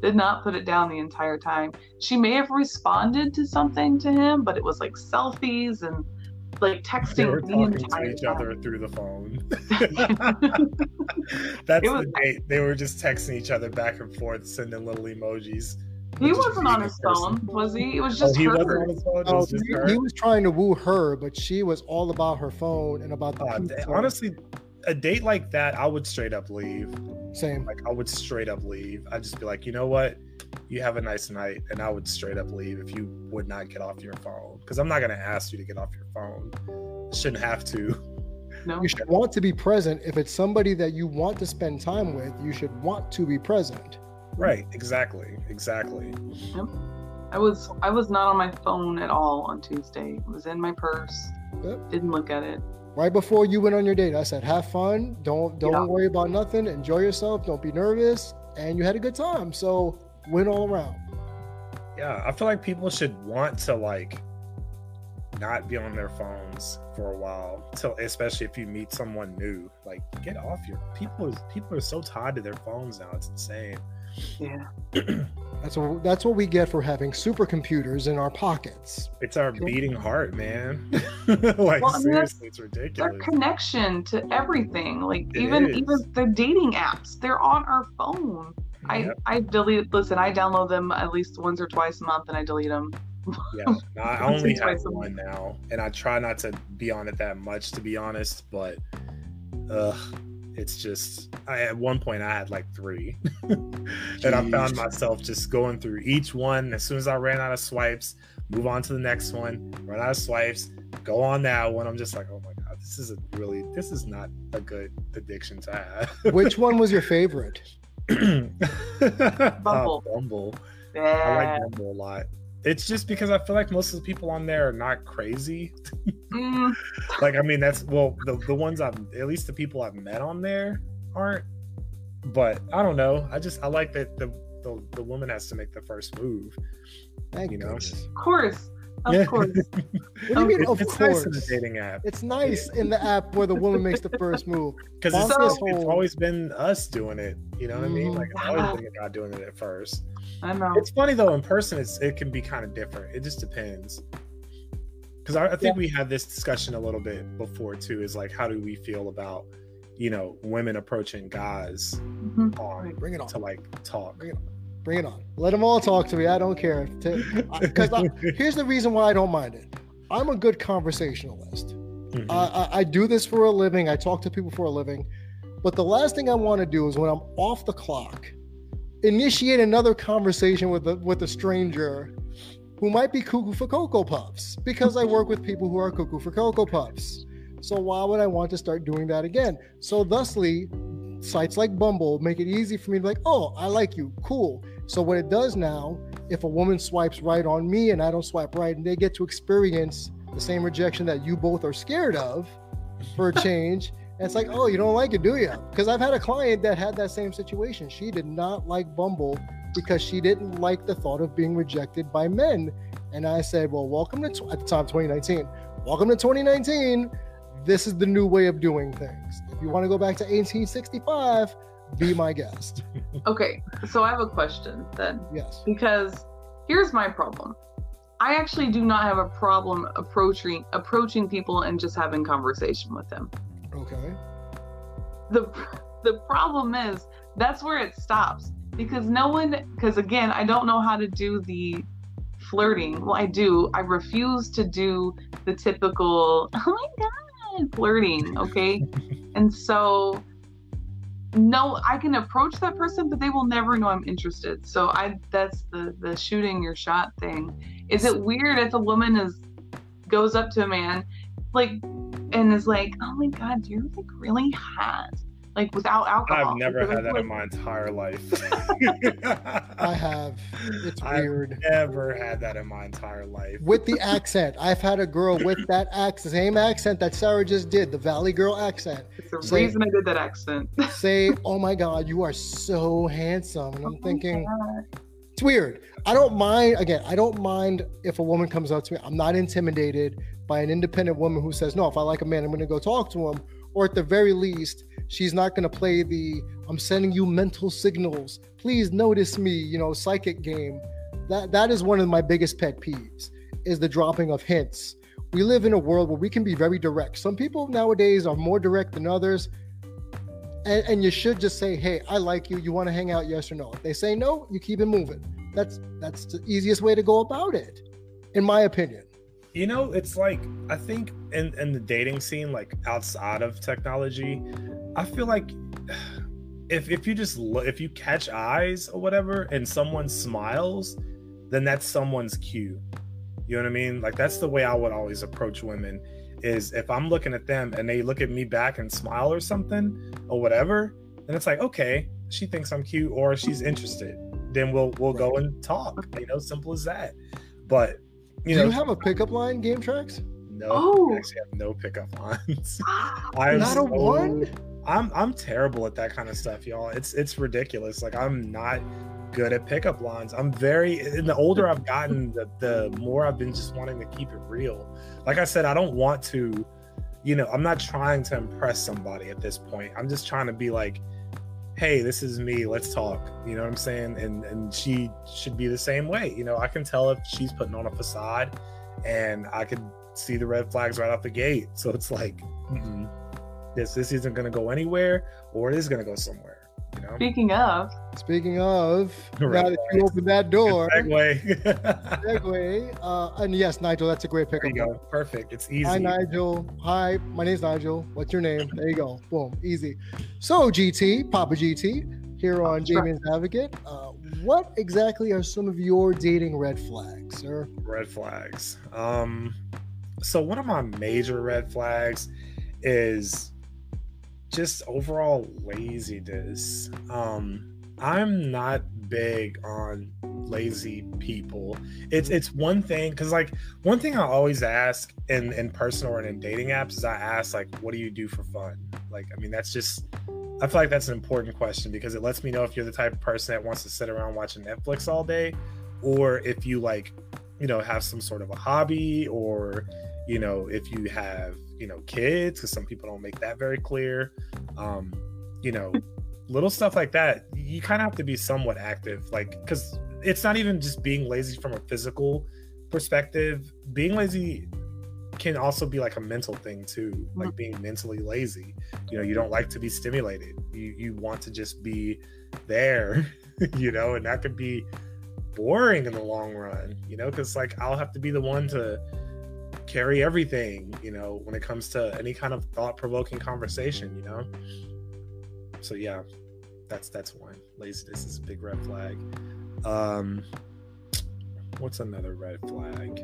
the entire time. She may have responded to something to him, but it was like selfies and like texting. They were talking to each other through the phone. That's the date. They were just texting each other back and forth, sending little emojis. He wasn't on his phone, was he? It was just her. He wasn't on his phone? He was trying to woo her, but she was all about her phone and about the pizza. Honestly, a date like that, I would straight up leave. Same. Like, I would straight up leave. I'd just be like, you know what? You have a nice night. And I would straight up leave if you would not get off your phone. Because I'm not going to ask you to get off your phone. Shouldn't have to. No. You should want to be present. If it's somebody that you want to spend time with, you should want to be present. Right. Exactly. Yep. I was not on my phone at all on Tuesday. It was in my purse. Yep. Didn't look at it. Right before you went on your date, I said, have fun. Don't worry about nothing. Enjoy yourself. Don't be nervous. And you had a good time. So win all around. Yeah. I feel like people should want to like not be on their phones for a while, especially if you meet someone new. Like, get off your people are so tied to their phones now. It's insane. Yeah. That's what we get for having supercomputers in our pockets. It's our beating heart, man. Seriously, it's ridiculous. Their connection to everything, like even the dating apps, they're on our phone. Yep. I download them at least once or twice a month, and I delete them. Yeah, I only have one now, and I try not to be on it that much, to be honest. But it's just, at one point I had like 3 and I found myself just going through each one. As soon as I ran out of swipes, move on to the next one, run out of swipes, go on that one. I'm just like, oh my God, this is not a good addiction to have. Which one was your favorite? Bumble. Bumble. Yeah. I like Bumble a lot. It's just because I feel like most of the people on there are not crazy. Like, I mean, that's, well, the ones at least the people I've met on there aren't. But I don't know. I like that the woman has to make the first move. Thank you know. goodness. Of course. Of course. What do you mean, of it's course? Nice in the dating app. It's nice in the app where the woman makes the first move. Because it's always been us doing it. You know what I mean? Like, it's always been a guy doing it at first. I know. It's funny though, in person it can be kind of different. It just depends. Because I think we had this discussion a little bit before too, is like, how do we feel about, you know, women approaching guys Bring it on. to like talk. Bring it on. Let them all talk to me. I don't care. Because here's the reason why I don't mind it. I'm a good conversationalist. I do this for a living. I talk to people for a living. But the last thing I want to do is, when I'm off the clock, initiate another conversation with a stranger who might be cuckoo for Cocoa Puffs, because I work with people who are cuckoo for Cocoa Puffs. So why would I want to start doing that again? So thusly, sites like Bumble make it easy for me to be like, oh, I like you, cool. So what it does now, if a woman swipes right on me and I don't swipe right, and they get to experience the same rejection that you both are scared of for a change, and it's like, oh, you don't like it, do you? Because I've had a client that had that same situation. She did not like Bumble because she didn't like the thought of being rejected by men. And I said, well, welcome to, at the time, 2019. Welcome to 2019. This is the new way of doing things. If you want to go back to 1865, be my guest. Okay, so I have a question then. Yes. Because here's my problem. I actually do not have a problem approaching people and just having conversation with them. Okay. The problem is, that's where it stops. Because again, I don't know how to do the flirting. Well, I do. I refuse to do the typical, oh my God, flirting, okay? And so, no, I can approach that person, but they will never know I'm interested. So that's the shooting your shot thing. Is it weird if a woman goes up to a man, like, and is like, oh my God, you're like really hot, like without alcohol? I've never had that in my entire life. I have. It's weird. I've never had that in my entire life. With the accent. I've had a girl with that same accent that Sarah just did, the Valley Girl accent. It's the reason I did that accent. Say, oh my God, you are so handsome. And I'm thinking, it's weird. I don't mind if a woman comes up to me. I'm not intimidated by an independent woman who says, no, if I like a man, I'm going to go talk to him. Or at the very least, she's not going to play the, I'm sending you mental signals, please notice me, psychic game. That is one of my biggest pet peeves, is the dropping of hints. We live in a world where we can be very direct. Some people nowadays are more direct than others. And you should just say, hey, I like you. You want to hang out, yes or no? If they say no, you keep it moving. That's the easiest way to go about it, in my opinion. It's like, I think in the dating scene, like outside of technology, I feel like if you catch eyes or whatever and someone smiles, then that's someone's cue. You know what I mean? Like, that's the way I would always approach women, is if I'm looking at them and they look at me back and smile or something or whatever, then it's like, okay, she thinks I'm cute or she's interested. Then we'll go and talk. Simple as that. But do you have a pickup line, Game Tracks? No, I actually have no pickup lines. Not a one? I'm terrible at that kind of stuff, y'all. It's ridiculous. Like, I'm not good at pickup lines. And the older I've gotten, the more I've been just wanting to keep it real. Like I said, I don't want to, I'm not trying to impress somebody at this point. I'm just trying to be like, hey, this is me, let's talk. You know what I'm saying? And she should be the same way. I can tell if she's putting on a facade, and I could see the red flags right off the gate. So it's like, this isn't going to go anywhere, or it is going to go somewhere. know. Speaking of, now that you opened that door, segue. And yes, Nigel, that's a great pickup. There you go. Perfect. It's easy. Hi, Nigel. Hi, my name's Nigel. What's your name? There you go. Boom. Easy. So, GT, Papa GT, here on Damien's Advocate. What exactly are some of your dating red flags, sir? Red flags. So one of my major red flags is just overall laziness. I'm not big on lazy people. It's one thing, because like one thing I always ask in person or in dating apps is I ask, like, what do you do for fun? Like, I mean, that's just, I feel like that's an important question, because it lets me know if you're the type of person that wants to sit around watching Netflix all day, or if you, like, you know, have some sort of a hobby, or, you know, if you have, you know, kids, because some people don't make that very clear. You know, little stuff like that. You kind of have to be somewhat active, like, because it's not even just being lazy from a physical perspective. Being lazy can also be like a mental thing too, like being mentally lazy. You know, you don't like to be stimulated. You want to just be there, you know, and that could be boring in the long run, you know, because like I'll have to be the one to carry everything, you know, when it comes to any kind of thought-provoking conversation, you know. So yeah, that's one. Laziness is a big red flag. What's another red flag?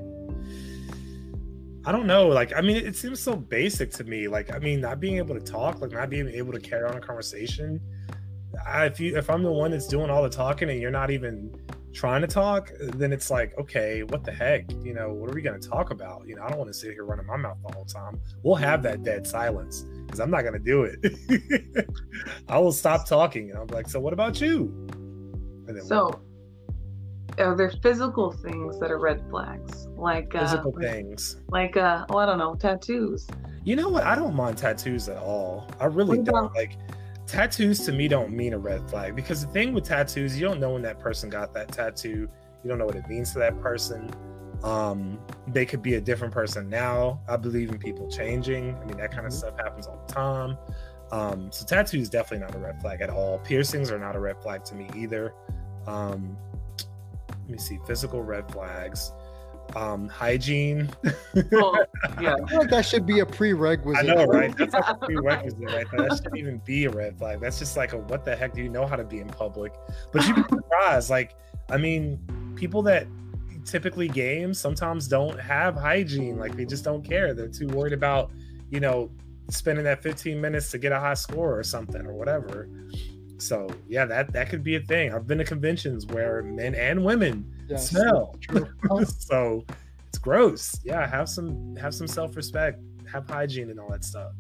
I don't know. Like, I mean, it seems so basic to me. Like, I mean, not being able to talk, like not being able to carry on a conversation. If I'm the one that's doing all the talking and you're not even trying to talk, then it's like, okay, what the heck? You know, what are we going to talk about? You know, I don't want to sit here running my mouth the whole time. We'll have that dead silence, because I'm not going to do it. I will stop talking and I'll be like, so what about you? And then are there physical things that are red flags? Like physical things? Like, I don't know, tattoos. You know what? I don't mind tattoos at all. I really don't. Like, tattoos to me don't mean a red flag, because the thing with tattoos, you don't know when that person got that tattoo. You don't know what it means to that person. They could be a different person now. I believe in people changing. I mean, that kind of stuff happens all the time. So tattoos definitely not a red flag at all. Piercings are not a red flag to me either. Let me see, physical red flags. Hygiene. Well, yeah. I feel like that should be a prerequisite. I know, right? That's like a prerequisite right there. That shouldn't even be a red flag. That's just like what the heck do you know how to be in public? But you'd be surprised. Like, I mean, people that typically game sometimes don't have hygiene. Like, they just don't care. They're too worried about, you know, spending that 15 minutes to get a high score or something or whatever. So yeah, that could be a thing. I've been to conventions where men and women smell. So it's gross. Yeah, have some self-respect, have hygiene and all that stuff.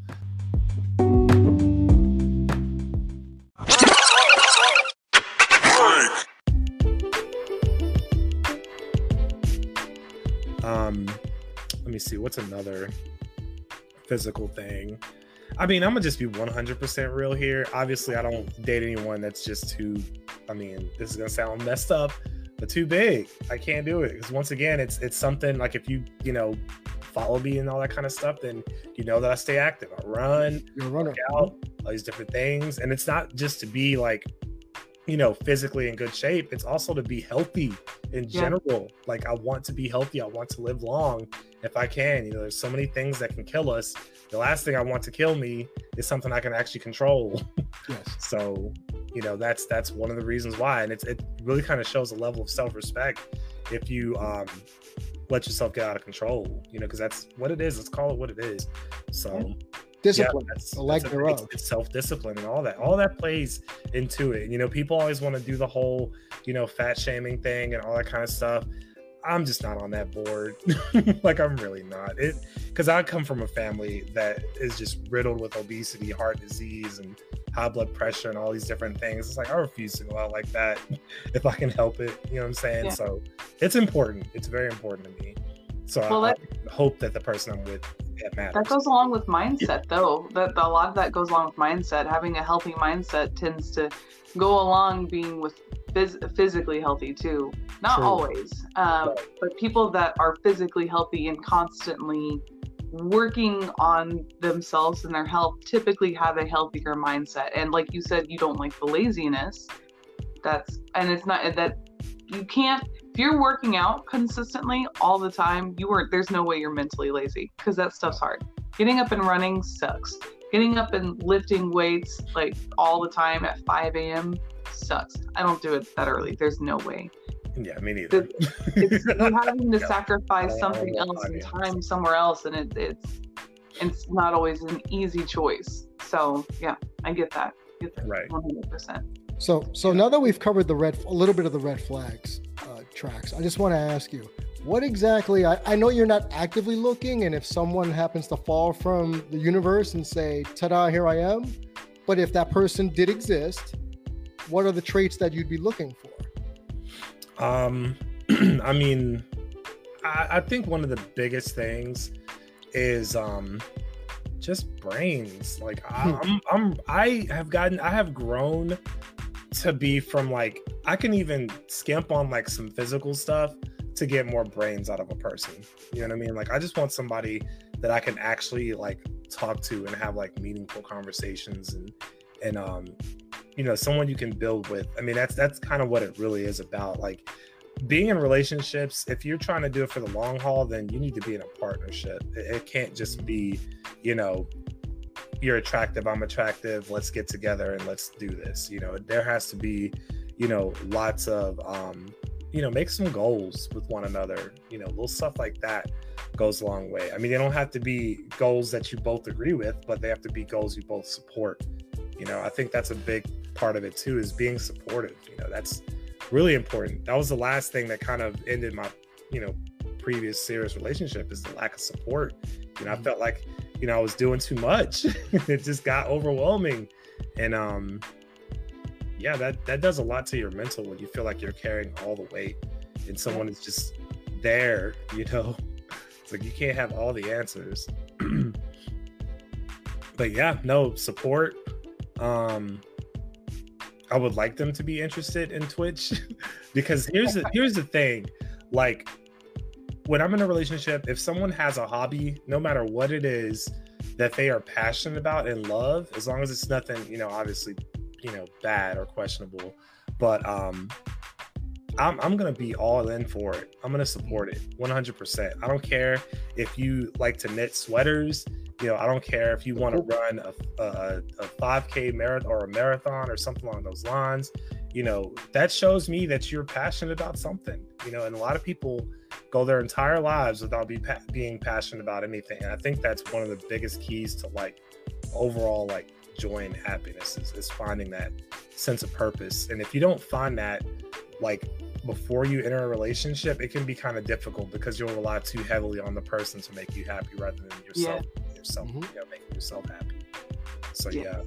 Let me see, what's another physical thing? I mean, I'm gonna just be 100% real here. Obviously, I don't date anyone that's just too, I mean, this is gonna sound messed up, but too big. I can't do it, because once again, it's something like, if you know, follow me and all that kind of stuff, then you know that I stay active. I run, work out, all these different things. And it's not just to be like, you know, physically in good shape. It's also to be healthy in general. Like, I want to be healthy. I want to live long if I can. You know, there's so many things that can kill us. The last thing I want to kill me is something I can actually control. Yes. So, you know, that's one of the reasons why. And it really kind of shows a level of self-respect if you let yourself get out of control, you know, because that's what it is. Let's call it what it is. So discipline, it's self-discipline and all that plays into it. You know, people always want to do the whole, you know, fat shaming thing and all that kind of stuff. I'm just not on that board. Like, I'm really not. Because I come from a family that is just riddled with obesity, heart disease, and high blood pressure, and all these different things. It's like, I refuse to go out like that if I can help it. You know what I'm saying? Yeah. So it's important. It's very important to me. So I hope that the person I'm with, it matters. That goes along with mindset, though. That a lot of that goes along with mindset. Having a healthy mindset tends to go along being with physically healthy too. Not always, but people that are physically healthy and constantly working on themselves and their health typically have a healthier mindset. And like you said, you don't like the laziness. It's not that you can't, if you're working out consistently all the time, there's no way you're mentally lazy, because that stuff's hard. Getting up and running sucks. Getting up and lifting weights like all the time at 5 a.m. sucks. I don't do it that early. There's no way. Yeah, me neither. You're having to sacrifice something else and time somewhere else, and it's not always an easy choice. So yeah, I get that. Right. 100%. So now that we've covered a little bit of the red flags tracks, I just want to ask you, what exactly, I know you're not actively looking, and if someone happens to fall from the universe and say, ta-da, here I am, but if that person did exist, what are the traits that you'd be looking for? I mean, I think one of the biggest things is just brains. Like I have grown to be from like, I can even skimp on like some physical stuff to get more brains out of a person. You know what I mean? Like I just want somebody that I can actually like talk to and have like meaningful conversations and you know, someone you can build with. I mean, that's kind of what it really is about. Like being in relationships, if you're trying to do it for the long haul, then you need to be in a partnership. It can't just be, you know, you're attractive, I'm attractive, let's get together and let's do this. You know, there has to be, you know, lots of, you know, make some goals with one another. You know, little stuff like that goes a long way. I mean, they don't have to be goals that you both agree with, but they have to be goals you both support. You know, I think that's a big part of it too, is being supportive. You know, that's really important. That was the last thing that kind of ended my, you know, previous serious relationship, is the lack of support. You know, I felt like, you know, I was doing too much. It just got overwhelming. And yeah, that does a lot to your mental when you feel like you're carrying all the weight and someone is just there, you know. It's like you can't have all the answers. But yeah, no, support. I would like them to be interested in Twitch because here's the thing. Like when I'm in a relationship, if someone has a hobby, no matter what it is that they are passionate about and love, as long as it's nothing, you know, obviously, you know, bad or questionable, but I'm gonna be all in for it. I'm gonna support it 100%. I don't care if you like to knit sweaters. You know, I don't care if you want to run a 5K marathon or a marathon or something along those lines. You know, that shows me that you're passionate about something. You know, and a lot of people go their entire lives without being passionate about anything. And I think that's one of the biggest keys to like overall like joy and happiness is finding that sense of purpose. And if you don't find that, like before you enter a relationship, it can be kind of difficult because you'll rely too heavily on the person to make you happy rather than yourself. You know, making yourself happy. So yeah.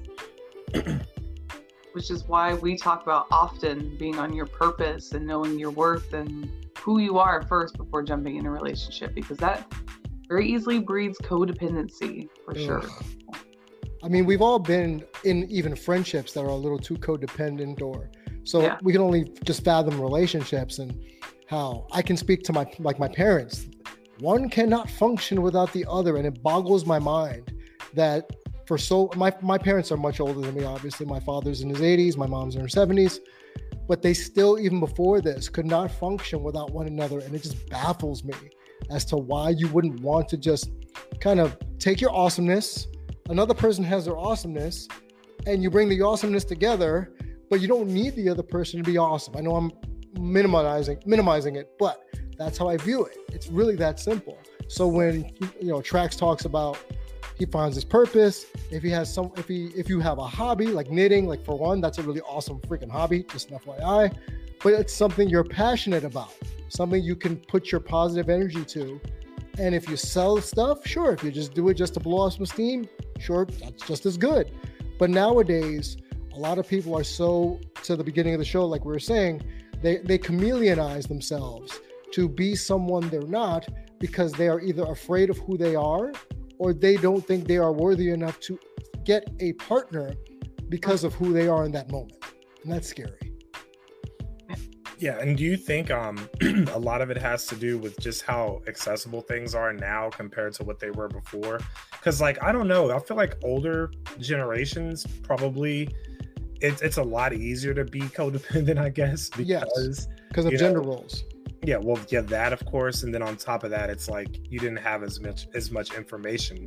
Which is why we talk about often being on your purpose and knowing your worth and who you are first before jumping in a relationship, because that very easily breeds codependency for sure. I mean, we've all been in even friendships that are a little too codependent, or so we can only just fathom relationships. And how I can speak to my parents. One cannot function without the other, and it boggles my mind that my parents are much older than me. Obviously, my father's in his 80s, my mom's in her 70s, but they still, even before this, could not function without one another, and it just baffles me as to why you wouldn't want to just kind of take your awesomeness. Another person has their awesomeness, and you bring the awesomeness together, but you don't need the other person to be awesome. I know I'm minimizing it, but that's how I view it. It's really that simple. So when, you know, Trax talks about he finds his purpose, if you have a hobby like knitting, like for one, that's a really awesome freaking hobby, just an FYI, but it's something you're passionate about, something you can put your positive energy to. And if you sell stuff, sure. If you just do it just to blow off some steam, sure, that's just as good. But nowadays, a lot of people are so, to the beginning of the show, like we were saying, they chameleonize themselves to be someone they're not, because they are either afraid of who they are, or they don't think they are worthy enough to get a partner because of who they are in that moment. And that's scary. Yeah, and do you think a lot of it has to do with just how accessible things are now compared to what they were before? Because like I don't know, I feel like older generations probably it's a lot easier to be codependent, I guess, because of gender roles. Yeah, well, yeah, that of course, and then on top of that, it's like you didn't have as much information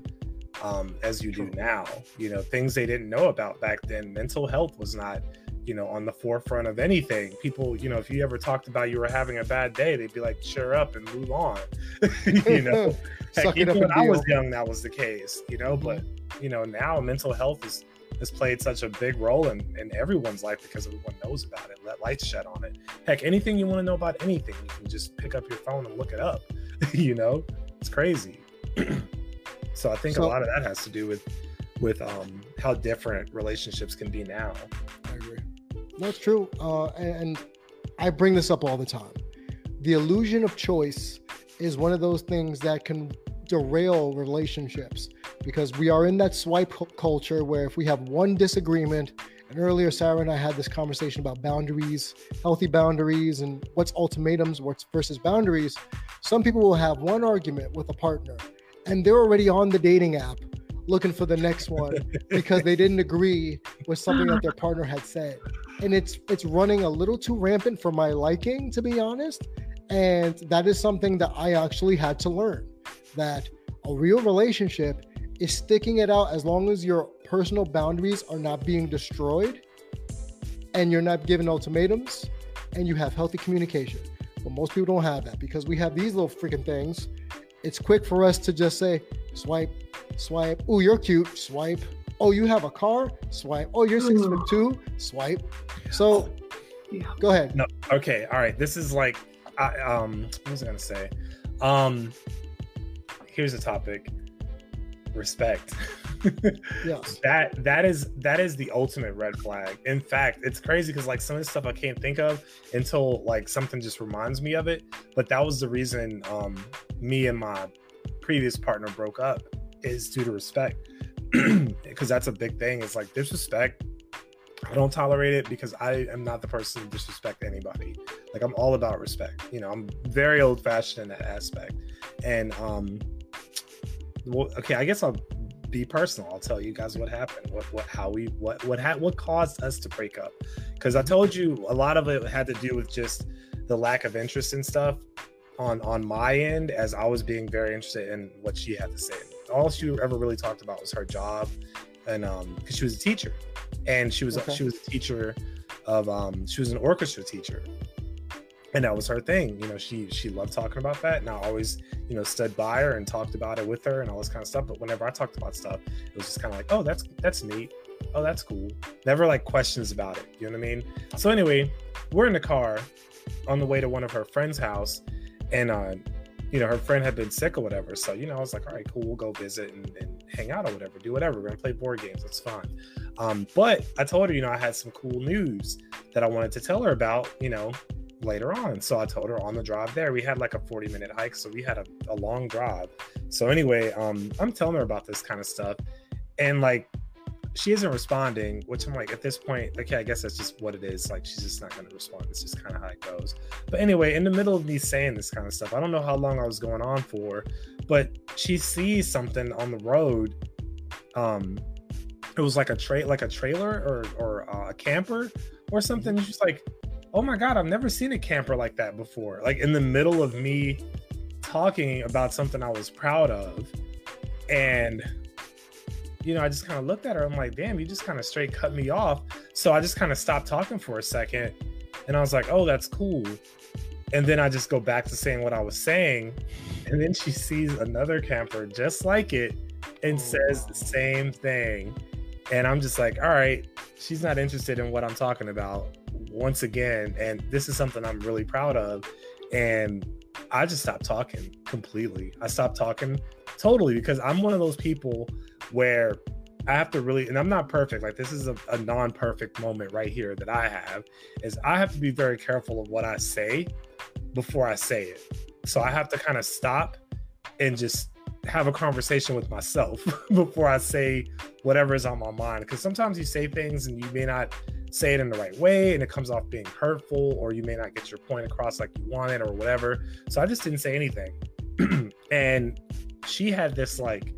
as you do now. You know, things they didn't know about back then. Mental health was not, you know, on the forefront of anything. People, you know, if you ever talked about you were having a bad day, they'd be like, cheer up and move on. You know, heck, even when I was young, that was the case, you know, but, you know, now mental health has played such a big role in everyone's life because everyone knows about it. Let lights shed on it. Heck, anything you want to know about anything, you can just pick up your phone and look it up. You know, it's crazy. So I think a lot of that has to do with how different relationships can be now. I agree. That's true. And I bring this up all the time. The illusion of choice is one of those things that can derail relationships, because we are in that swipe culture where if we have one disagreement, and earlier Sarah and I had this conversation about boundaries, healthy boundaries, and what's ultimatums, what's versus boundaries. Some people will have one argument with a partner and they're already on the dating app looking for the next one because they didn't agree with something that their partner had said. And it's running a little too rampant for my liking, to be honest. And that is something that I actually had to learn, that a real relationship is sticking it out as long as your personal boundaries are not being destroyed and you're not giving ultimatums and you have healthy communication. But most people don't have that because we have these little freaking things. It's quick for us to just say, swipe, swipe. Oh, you're cute. Swipe. Oh, you have a car? Swipe. Oh, you're 6'2". Swipe. So go ahead. No. Okay. All right. This is like, what was I going to say? Here's the topic. Respect. Yes. That is the ultimate red flag. In fact, it's crazy because like some of the stuff I can't think of until like something just reminds me of it. But that was the reason me and my previous partner broke up, is due to respect. Because that's a big thing. It's like disrespect. I don't tolerate it because I am not the person to disrespect anybody. Like I'm all about respect. You know, I'm very old fashioned in that aspect. And well, okay, I guess I'll be personal. I'll tell you guys what happened, what caused us to break up. Because I told you a lot of it had to do with just the lack of interest in stuff on my end, as I was being very interested in what she had to say. All she ever really talked about was her job, and because she was a teacher, and she was a teacher of she was an orchestra teacher. And that was her thing. You know, she loved talking about that. And I always, you know, stood by her and talked about it with her and all this kind of stuff. But whenever I talked about stuff, it was just kind of like, oh, that's neat. Oh, that's cool. Never like questions about it. You know what I mean? So anyway, we're in the car on the way to one of her friend's house. And, you know, her friend had been sick or whatever. So, you know, I was like, all right, cool. We'll go visit and hang out or whatever. Do whatever. We're going to play board games. That's fine. But I told her, you know, I had some cool news that I wanted to tell her about, you know, later on. So I told her on the drive there, we had like a 40-minute hike. So we had a long drive. So anyway, I'm telling her about this kind of stuff. And like, she isn't responding, which I'm like, at this point, okay, I guess that's just what it is. Like, she's just not going to respond. It's just kind of how it goes. But anyway, in the middle of me saying this kind of stuff, I don't know how long I was going on for, but she sees something on the road. It was like a trailer or a camper or something. And she's like, oh my God, I've never seen a camper like that before. Like in the middle of me talking about something I was proud of. And, you know, I just kind of looked at her. I'm like, damn, you just kind of straight cut me off. So I just kind of stopped talking for a second. And I was like, oh, that's cool. And then I just go back to saying what I was saying. And then she sees another camper just like it and says the same thing. And I'm just like, all right, she's not interested in what I'm talking about once again. And this is something I'm really proud of. And I just stopped talking completely. I stopped talking totally because I'm one of those people where I have to really, and I'm not perfect. Like this is a non-perfect moment right here that I have, is I have to be very careful of what I say before I say it. So I have to kind of stop and just have a conversation with myself before I say whatever is on my mind. Because sometimes you say things and you may not say it in the right way and it comes off being hurtful, or you may not get your point across like you wanted or whatever. So I just didn't say anything. And she had this like,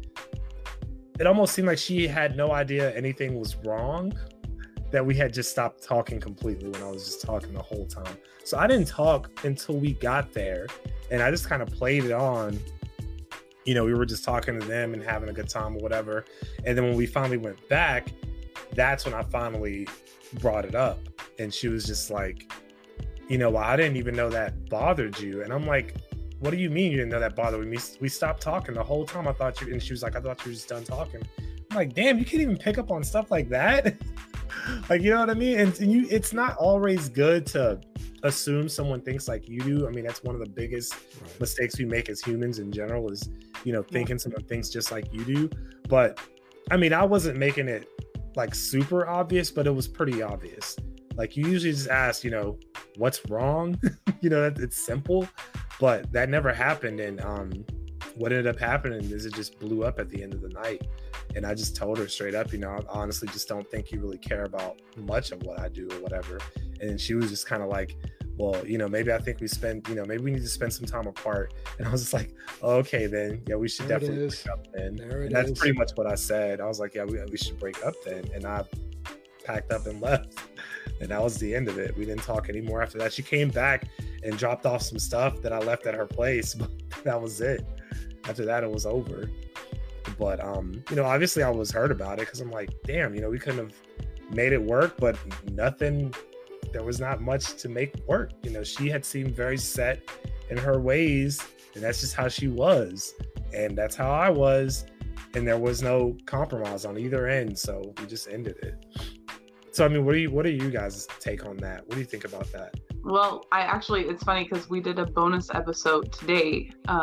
it almost seemed like she had no idea anything was wrong, that we had just stopped talking completely when I was just talking the whole time. So I didn't talk until we got there, and I just kind of played it on. You know, we were just talking to them and having a good time or whatever. And then when we finally went back, that's when I finally brought it up. And she was just like, you know, well, I didn't even know that bothered you. And I'm like, what do you mean you didn't know that bothered me? We stopped talking the whole time. I thought you, and she was like, I thought you were just done talking. I'm like, damn, you can't even pick up on stuff like that. Like, you know what I mean? And you, it's not always good to assume someone thinks like you do. I mean, that's one of the biggest mistakes we make as humans in general is, you know, thinking someone thinks just like you do. But I mean, I wasn't making it like super obvious, but it was pretty obvious. Like, you usually just ask, you know, what's wrong? You know, it's simple, but that never happened. And what ended up happening is it just blew up at the end of the night. And I just told her straight up, you know, I honestly just don't think you really care about much of what I do or whatever. And she was just kind of like, well, you know, maybe I think we spend, you know, maybe we need to spend some time apart. And I was just like, oh, okay, then. Yeah, we should definitely break up then. And that's pretty much what I said. I was like, yeah, we should break up then. And I packed up and left. And that was the end of it. We didn't talk anymore after that. She came back and dropped off some stuff that I left at her place, but that was it. After that, it was over. But, you know, obviously I was hurt about it because I'm like, damn, you know, we couldn't have made it work, but nothing, there was not much to make work. You know, she had seemed very set in her ways, and that's just how she was. And that's how I was. And there was no compromise on either end. So we just ended it. So, I mean, what are you guys' take on that? What do you think about that? Well, it's funny because we did a bonus episode today, a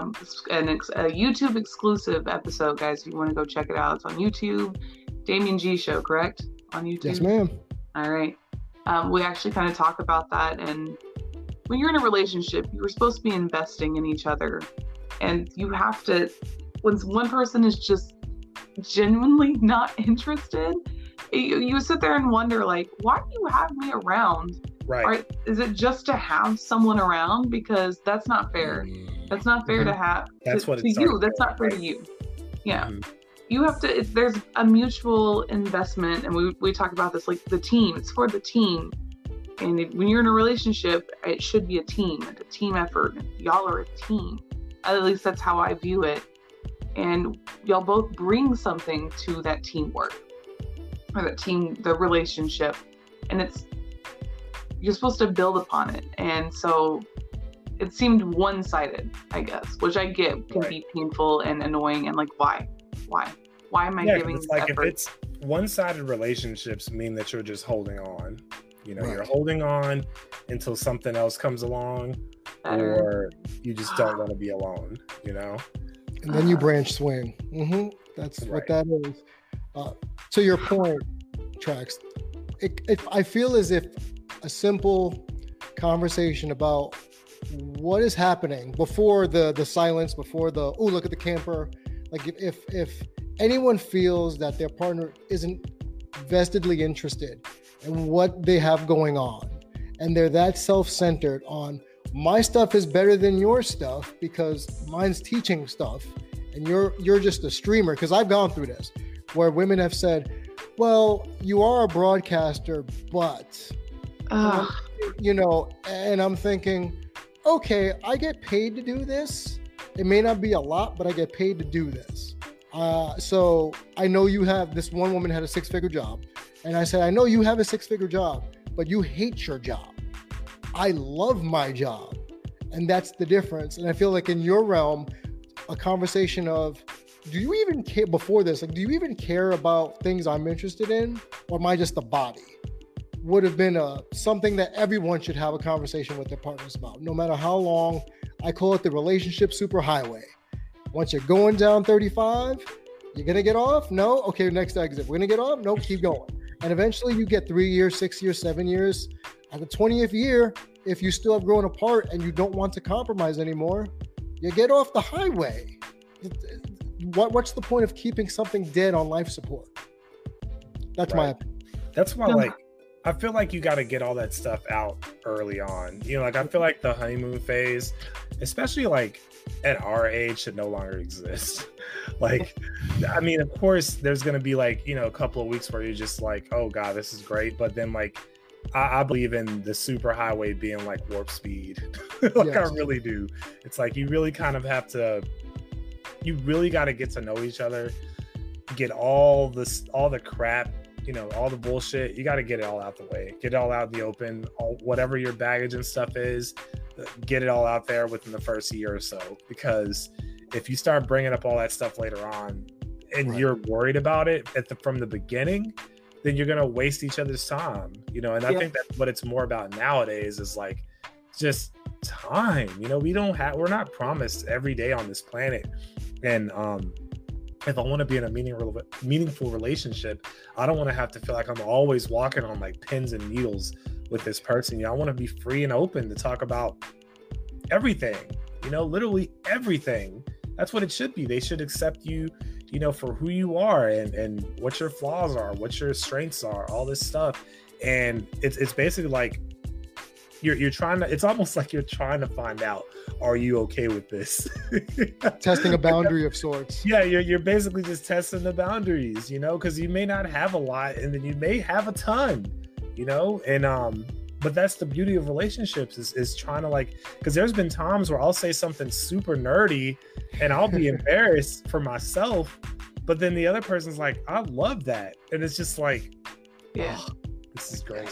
YouTube exclusive episode, guys. If you want to go check it out, it's on YouTube. Damien G Show, correct? On YouTube? Yes, ma'am. All right. We actually kind of talk about that. And when you're in a relationship, you're supposed to be investing in each other. And you have to, when one person is just genuinely not interested, you sit there and wonder, like, why do you have me around? Right. Is it just to have someone around? Because that's not fair. That's not fair to have. That's to, what to you. That's not fair to you. Yeah. Mm-hmm. You have to, there's a mutual investment. And we talk about this, like the team. It's for the team. And when you're in a relationship, it should be a team. It's a team effort. Y'all are a team. At least that's how I view it. And y'all both bring something to that teamwork. Or that team, the relationship. And you're supposed to build upon it. And so it seemed one-sided, I guess, which I get can be painful and annoying. And like, why am I giving it's like effort? If it's one-sided relationships mean that you're just holding on, you know, you're holding on until something else comes along, or you just don't want to be alone, you know? And then you branch swing. That's what that is. To your point, Trax, I feel as if a simple conversation about what is happening before the silence, before the, oh, look at the camper. Like if anyone feels that their partner isn't vestedly interested in what they have going on, and they're that self-centered on my stuff is better than your stuff because mine's teaching stuff and you're just a streamer, because I've gone through this where women have said, well, you are a broadcaster, but you know, and I'm thinking, okay, I get paid to do this. It may not be a lot, but I get paid to do this. So I know you have, this one woman had a 6-figure job. And I said, I know you have a 6-figure job, but you hate your job. I love my job. And that's the difference. And I feel like in your realm, a conversation of, do you even care before this? Like, do you even care about things I'm interested in? Or am I just a body? Would have been something that everyone should have a conversation with their partners about, no matter how long. I call it the relationship superhighway. Once you're going down 35, you're going to get off? No? Okay, next exit. We're going to get off? Nope, keep going. And eventually you get 3 years, 6 years, 7 years. At the 20th year, if you still have grown apart and you don't want to compromise anymore, you get off the highway. What's the point of keeping something dead on life support? That's my opinion. That's why, like, I feel like you got to get all that stuff out early on. You know, like I feel like the honeymoon phase, especially like at our age, should no longer exist. Like, I mean, of course, there's going to be like, you know, a couple of weeks where you're just like, oh God, this is great. But then like, I believe in the super highway being like warp speed. Like yes. I really do. It's like, you really kind of have to, you really got to get to know each other, get all the crap, you know, all the bullshit. You got to get it all out the way, get it all out in the open, whatever your baggage and stuff is, get it all out there within the first year or so. Because if you start bringing up all that stuff later on and right. you're worried about it from the beginning, then you're going to waste each other's time, you know? And I think that's what it's more about nowadays is like just time, you know, we're not promised every day on this planet. And, if I want to be in a meaningful relationship, I don't want to have to feel like I'm always walking on like pins and needles with this person. You know, I want to be free and open to talk about everything, you know, literally everything. That's what it should be. They should accept you, you know, for who you are and what your flaws are, what your strengths are, all this stuff. And it's basically like you're trying to, it's almost like you're trying to find out, are you okay with this? Testing a boundary of sorts. Yeah, you're basically just testing the boundaries, you know, because you may not have a lot and then you may have a ton, you know, and but that's the beauty of relationships is trying to like, because there's been times where I'll say something super nerdy and I'll be embarrassed for myself, but then the other person's like, I love that. And it's just like, yeah. Oh, this is great.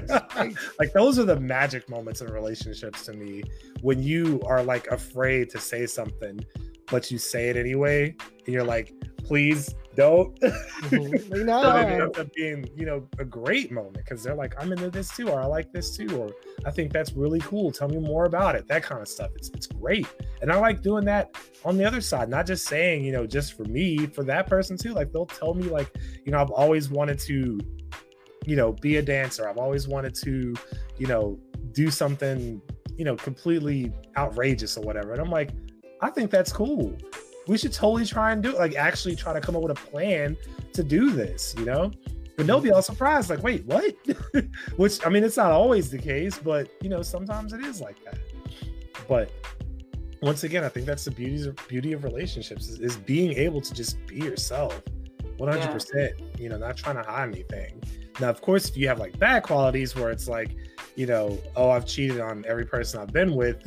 Like those are the magic moments in relationships to me, when you are like afraid to say something, but you say it anyway, and you're like, please don't. Mm-hmm. No. So it ends up being, you know, a great moment because they're like, I'm into this too, or I like this too, or I think that's really cool. Tell me more about it. That kind of stuff. It's great. And I like doing that on the other side, not just saying, you know, just for me, for that person too. Like they'll tell me like, you know, I've always wanted to, you know, be a dancer. I've always wanted to, you know, do something, you know, completely outrageous or whatever. And I'm like, I think that's cool. We should totally try and do it. Like actually try to come up with a plan to do this, you know? But they'll be all surprised, like, wait, what? Which, I mean, it's not always the case, but, you know, sometimes it is like that. But once again, I think that's the beauty of relationships is being able to just be yourself 100%, you know, not trying to hide anything. Now, of course, if you have like bad qualities where it's like, you know, oh, I've cheated on every person I've been with,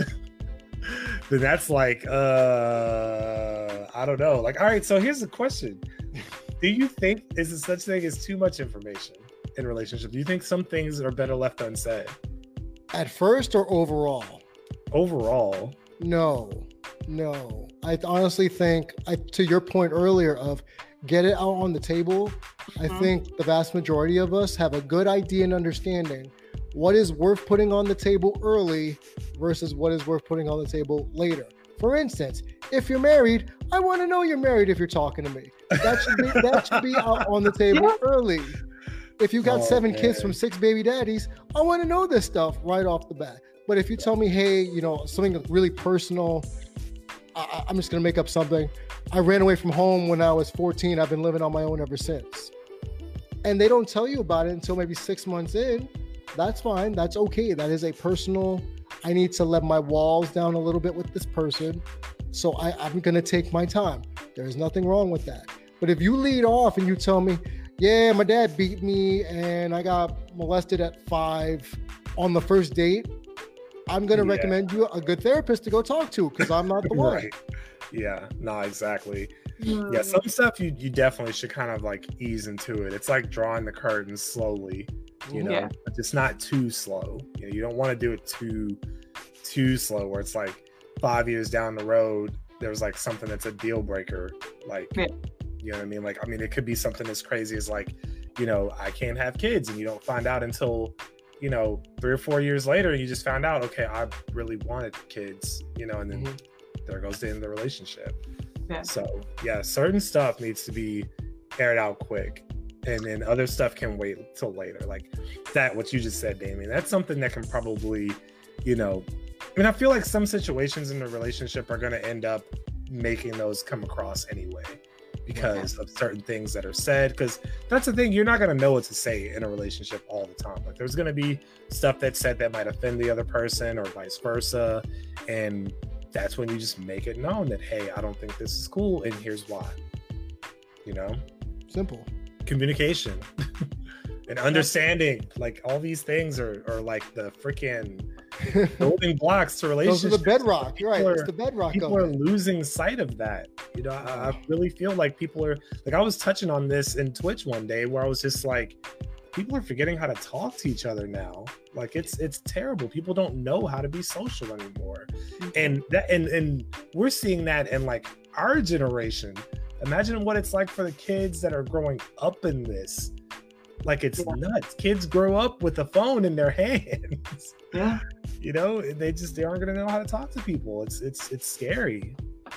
then that's like, I don't know. Like, all right, so here's the question. Do you think is there such thing as too much information in relationships? Do you think some things are better left unsaid? At first or overall? Overall. No. I honestly think, to your point earlier of get it out on the table, I think the vast majority of us have a good idea and understanding what is worth putting on the table early versus what is worth putting on the table later. For instance, if you're married, I want to know you're married if you're talking to me. That should be out on the table early. If you got 7 kids from 6 baby daddies, I want to know this stuff right off the bat. But if you tell me, hey, you know, something really personal, I'm just going to make up something. I ran away from home when I was 14. I've been living on my own ever since. And they don't tell you about it until maybe 6 months in. That's fine. That's okay. That is a personal, I need to let my walls down a little bit with this person. So I'm going to take my time. There's nothing wrong with that. But if you lead off and you tell me, yeah, my dad beat me and I got molested at 5 on the first date, I'm going to recommend you a good therapist to go talk to because I'm not the one. Right. Yeah, no, exactly. Yeah, some stuff you definitely should kind of like ease into it. It's like drawing the curtains slowly, you know, but it's not too slow. You know, you don't want to do it too slow where it's like 5 years down the road, there's like something that's a deal breaker. Like, you know what I mean? Like, I mean, it could be something as crazy as like, you know, I can't have kids and you don't find out until, you know, 3 or 4 years later, you just found out, okay, I really wanted kids, you know, and then there goes the end of the relationship. Yeah. So yeah, certain stuff needs to be aired out quick, and then other stuff can wait till later. Like that, what you just said, Damien, that's something that can probably, you know, I mean, I feel like some situations in the relationship are going to end up making those come across anyway. because of certain things that are said. Because that's the thing, you're not going to know what to say in a relationship all the time. Like there's going to be stuff that's said that might offend the other person or vice versa. And that's when you just make it known that, hey, I don't think this is cool, and here's why. You know? Simple. Communication. And understanding. Like all these things are like the freaking building blocks to relationships. Those are the bedrock. You're right. It's the bedrock. People are losing sight of that. You know, I really feel like people are like, I was touching on this in Twitch one day where I was just like, people are forgetting how to talk to each other now. Like it's terrible. People don't know how to be social anymore. And that and we're seeing that in like our generation. Imagine what it's like for the kids that are growing up in this. Like it's nuts. Kids grow up with a phone in their hands. Yeah. You know, they aren't gonna know how to talk to people. It's scary.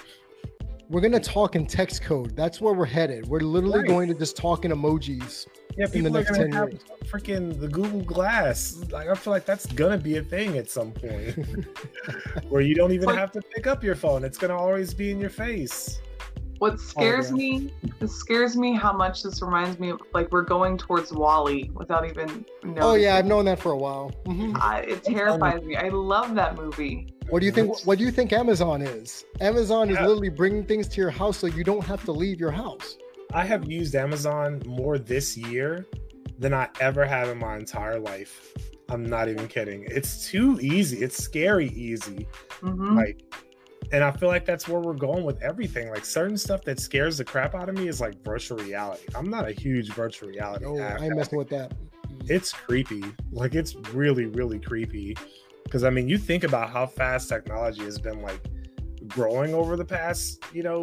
We're gonna talk in text code. That's where we're headed. We're literally going to just talk in emojis. Yeah, people in the next 10 years. Freaking the Google Glass. Like I feel like that's gonna be a thing at some point, where you don't even have to pick up your phone. It's gonna always be in your face. What scares me, it scares me how much this reminds me of like we're going towards WALL-E without even knowing. Oh yeah, I've known that for a while. Mm-hmm. It terrifies me. I love that movie. What do you think? What do you think Amazon is? Amazon is literally bringing things to your house so you don't have to leave your house. I have used Amazon more this year than I ever have in my entire life. I'm not even kidding. It's too easy. It's scary easy. Mm-hmm. Like. And I feel like that's where we're going with everything. Like certain stuff that scares the crap out of me is like virtual reality. I'm not a huge virtual reality. Oh, I ain't messing with that. It's creepy. Like it's really, really creepy. Because I mean, you think about how fast technology has been like growing over the past,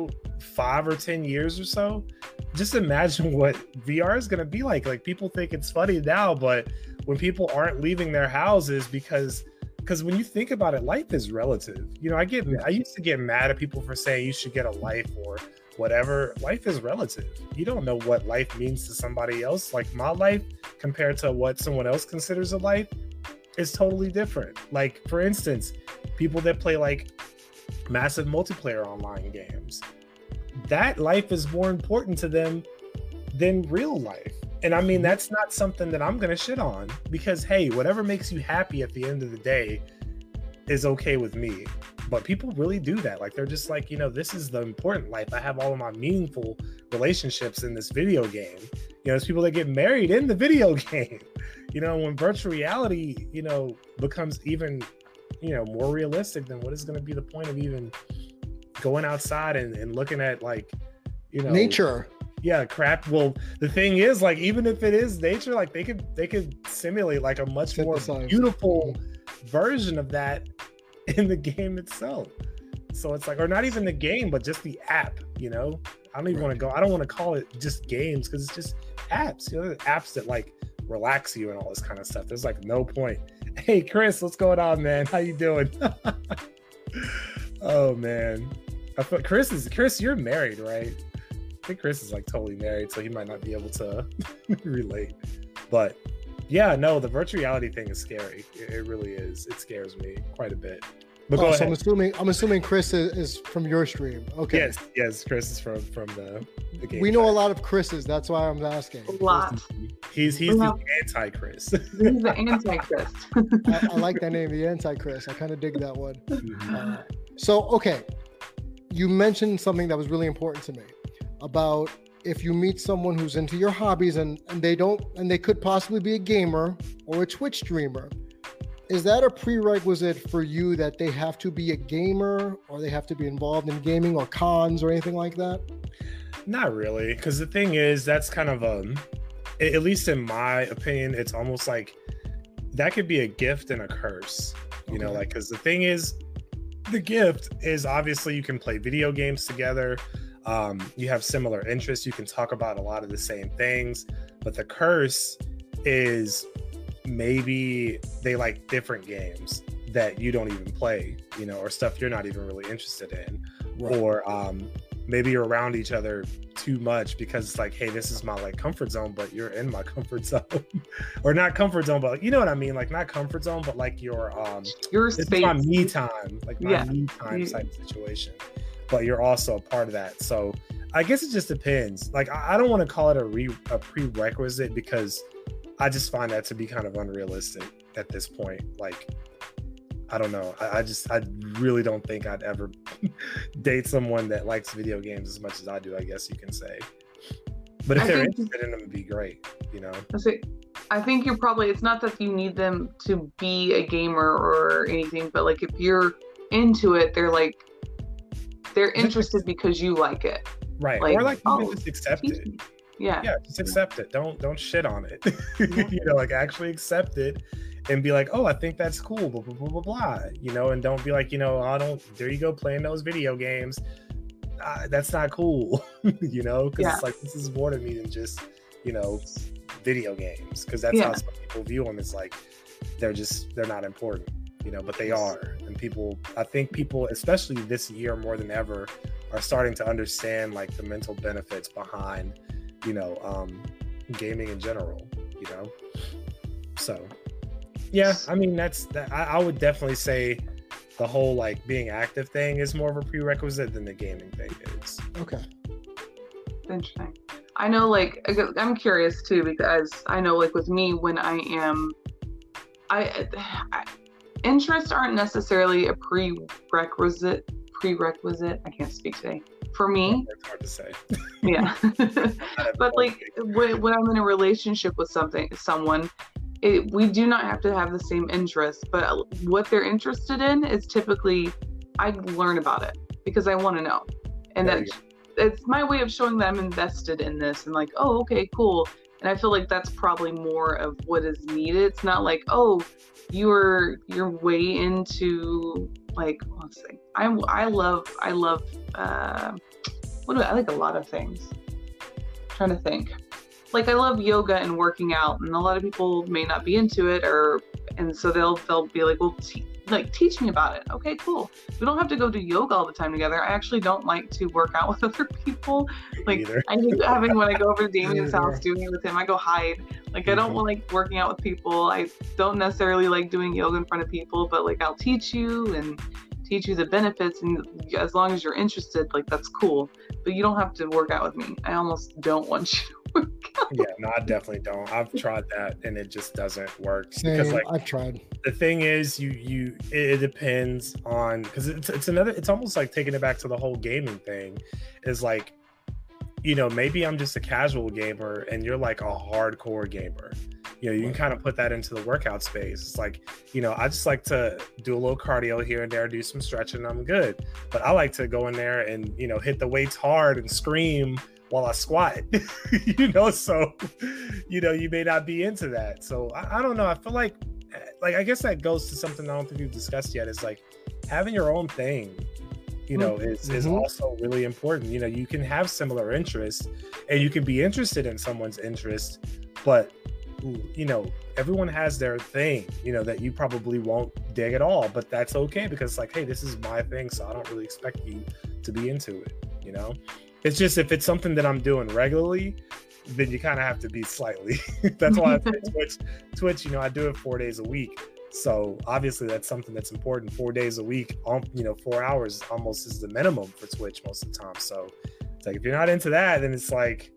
5 or 10 years or so. Just imagine what VR is going to be like. Like people think it's funny now, but when people aren't leaving their houses because when you think about it, life is relative. I used to get mad at people for saying you should get a life or whatever. Life is relative. You don't know what life means to somebody else. Like my life compared to what someone else considers a life is totally different. Like for instance, people that play like massive multiplayer online games, that life is more important to them than real life. And I mean, that's not something that I'm going to shit on because, hey, whatever makes you happy at the end of the day is okay with me. But people really do that. Like, they're just like, this is the important life. I have all of my meaningful relationships in this video game. There's people that get married in the video game. When virtual reality, becomes even, more realistic, then what is going to be the point of even going outside and looking at like, nature? Yeah, crap. Well, the thing is, like, even if it is nature, like they could simulate like a much more beautiful version of that in the game itself. So it's like, or not even the game, but just the app. I don't even want to go. I don't want to call it just games because it's just apps. Apps that like relax you and all this kind of stuff. There's like no point. Hey, Chris, what's going on, man? How you doing? Oh man, I thought Chris, you're married, right? I think Chris is like totally married, so he might not be able to relate. But yeah, no, the virtual reality thing is scary. It really is. It scares me quite a bit. But go ahead. I'm assuming Chris is from your stream. Okay. Yes, Chris is from the game. We know a lot of Chris's. That's why I'm asking. A lot. He's the anti-Chris. He's the anti-Chris. I like that name, the anti-Chris. I kind of dig that one. So, okay, you mentioned something that was really important to me about if you meet someone who's into your hobbies and they could possibly be a gamer or a Twitch streamer. Is that a prerequisite for you that they have to be a gamer or they have to be involved in gaming or cons or anything like that? Not really, because the thing is, that's kind of at least in my opinion, it's almost like that could be a gift and a curse. Like, because the thing is, the gift is obviously you can play video games together. You have similar interests. You can talk about a lot of the same things, but the curse is maybe they like different games that you don't even play, or stuff you're not even really interested in, right. Or maybe you're around each other too much because it's like, hey, this is my like comfort zone, but you're in my comfort zone. Or not comfort zone, but you know what I mean, like not comfort zone, but like your space. It's my me time, like my me time type situation. But you're also a part of that. So I guess it just depends. Like, I don't want to call it a prerequisite because I just find that to be kind of unrealistic at this point. Like, I don't know. I really don't think I'd ever date someone that likes video games as much as I do, I guess you can say. But if they're interested in them, it'd be great, you know? I think you're probably, it's not that you need them to be a gamer or anything, but like if you're into it, they're interested because you like it. Right. Or like you can just accept it. Yeah. Yeah, just accept it. Don't shit on it. You know, like actually accept it and be like, oh, I think that's cool, blah, blah, blah, blah, blah. You know, and don't be like, you know, there you go playing those video games. That's not cool, you know, because it's like, this is more to me than just, you know, video games, because that's how some people view them. It's like they're not important, you know, but they are. And I think people, especially this year more than ever, are starting to understand like the mental benefits behind, you know, gaming in general, you know. So yeah, I mean, I would definitely say the whole like being active thing is more of a prerequisite than the gaming thing is. Okay. Interesting. I know, like, I'm curious too, because I know, like, with me, when interests aren't necessarily a prerequisite. I can't speak today. For me, it's hard to say. Yeah. But like when I'm in a relationship with someone, we do not have to have the same interests, but what they're interested in is typically, I learn about it because I want to know. And it's my way of showing that I'm invested in this and like, oh, okay, cool. And I feel like that's probably more of what is needed. It's not like, oh, you're way into like, let's see. I love I like a lot of things. I'm trying to think. Like, I love yoga and working out, and a lot of people may not be into it, and so they'll be like, well, teach me about it. Okay, cool. We don't have to go do yoga all the time together. I actually don't like to work out with other people. Like, I hate having, when I go over to Damien's house doing it with him, I go hide. Like, I don't like working out with people. I don't necessarily like doing yoga in front of people, but like, I'll teach you the benefits, and as long as you're interested, like, that's cool. But you don't have to work out with me. I almost don't want you to work out. Yeah, no, I definitely don't. I've tried that and it just doesn't work. Same, because like, I've tried. The thing is, it depends on, because it's almost like taking it back to the whole gaming thing. Is like, you know, maybe I'm just a casual gamer and you're like a hardcore gamer. You know, you can kind of put that into the workout space. It's like, you know, I just like to do a little cardio here and there, do some stretching, I'm good. But I like to go in there and, you know, hit the weights hard and scream while I squat, you know, so, you know, you may not be into that. So I don't know. I feel like, I guess that goes to something I don't think we've discussed yet, is like having your own thing, you know, is also really important. You know, you can have similar interests and you can be interested in someone's interest, but you know, everyone has their thing, you know, that you probably won't dig at all, but that's okay, because it's like, hey, this is my thing, so I don't really expect you to be into it, you know. It's just, if it's something that I'm doing regularly, then you kind of have to be slightly. That's why I say Twitch, you know, I do it 4 days a week, so obviously that's something that's important. 4 days a week, you know, 4 hours almost is the minimum for Twitch most of the time. So it's like, if you're not into that, then it's like,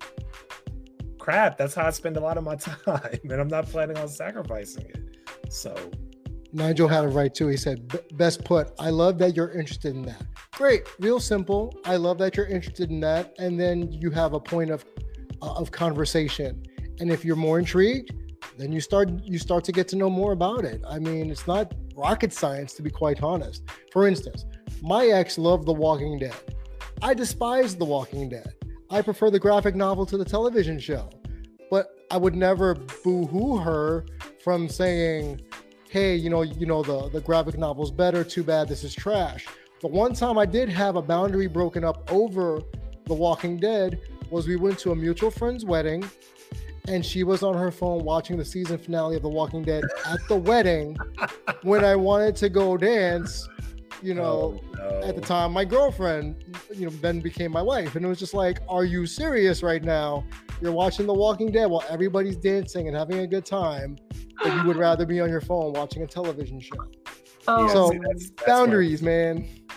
crap, that's how I spend a lot of my time, and I'm not planning on sacrificing it. So Nigel had it right too. He said, best put, I love that you're interested in that. Great, real simple. I love that you're interested in that. And then you have a point of conversation. And if you're more intrigued, then you start to get to know more about it. I mean, it's not rocket science, to be quite honest. For instance, my ex loved The Walking Dead. I despise The Walking Dead. I prefer the graphic novel to the television show. But I would never boo-hoo her from saying, hey, you know, the graphic novel's better, too bad this is trash. The one time I did have a boundary broken up over The Walking Dead was, we went to a mutual friend's wedding, and she was on her phone watching the season finale of The Walking Dead at the wedding when I wanted to go dance. You know, at the time, my girlfriend, you know, then became my wife. And it was just like, are you serious right now? You're watching The Walking Dead while everybody's dancing and having a good time, but you would rather be on your phone watching a television show. Oh, so that's boundaries, man.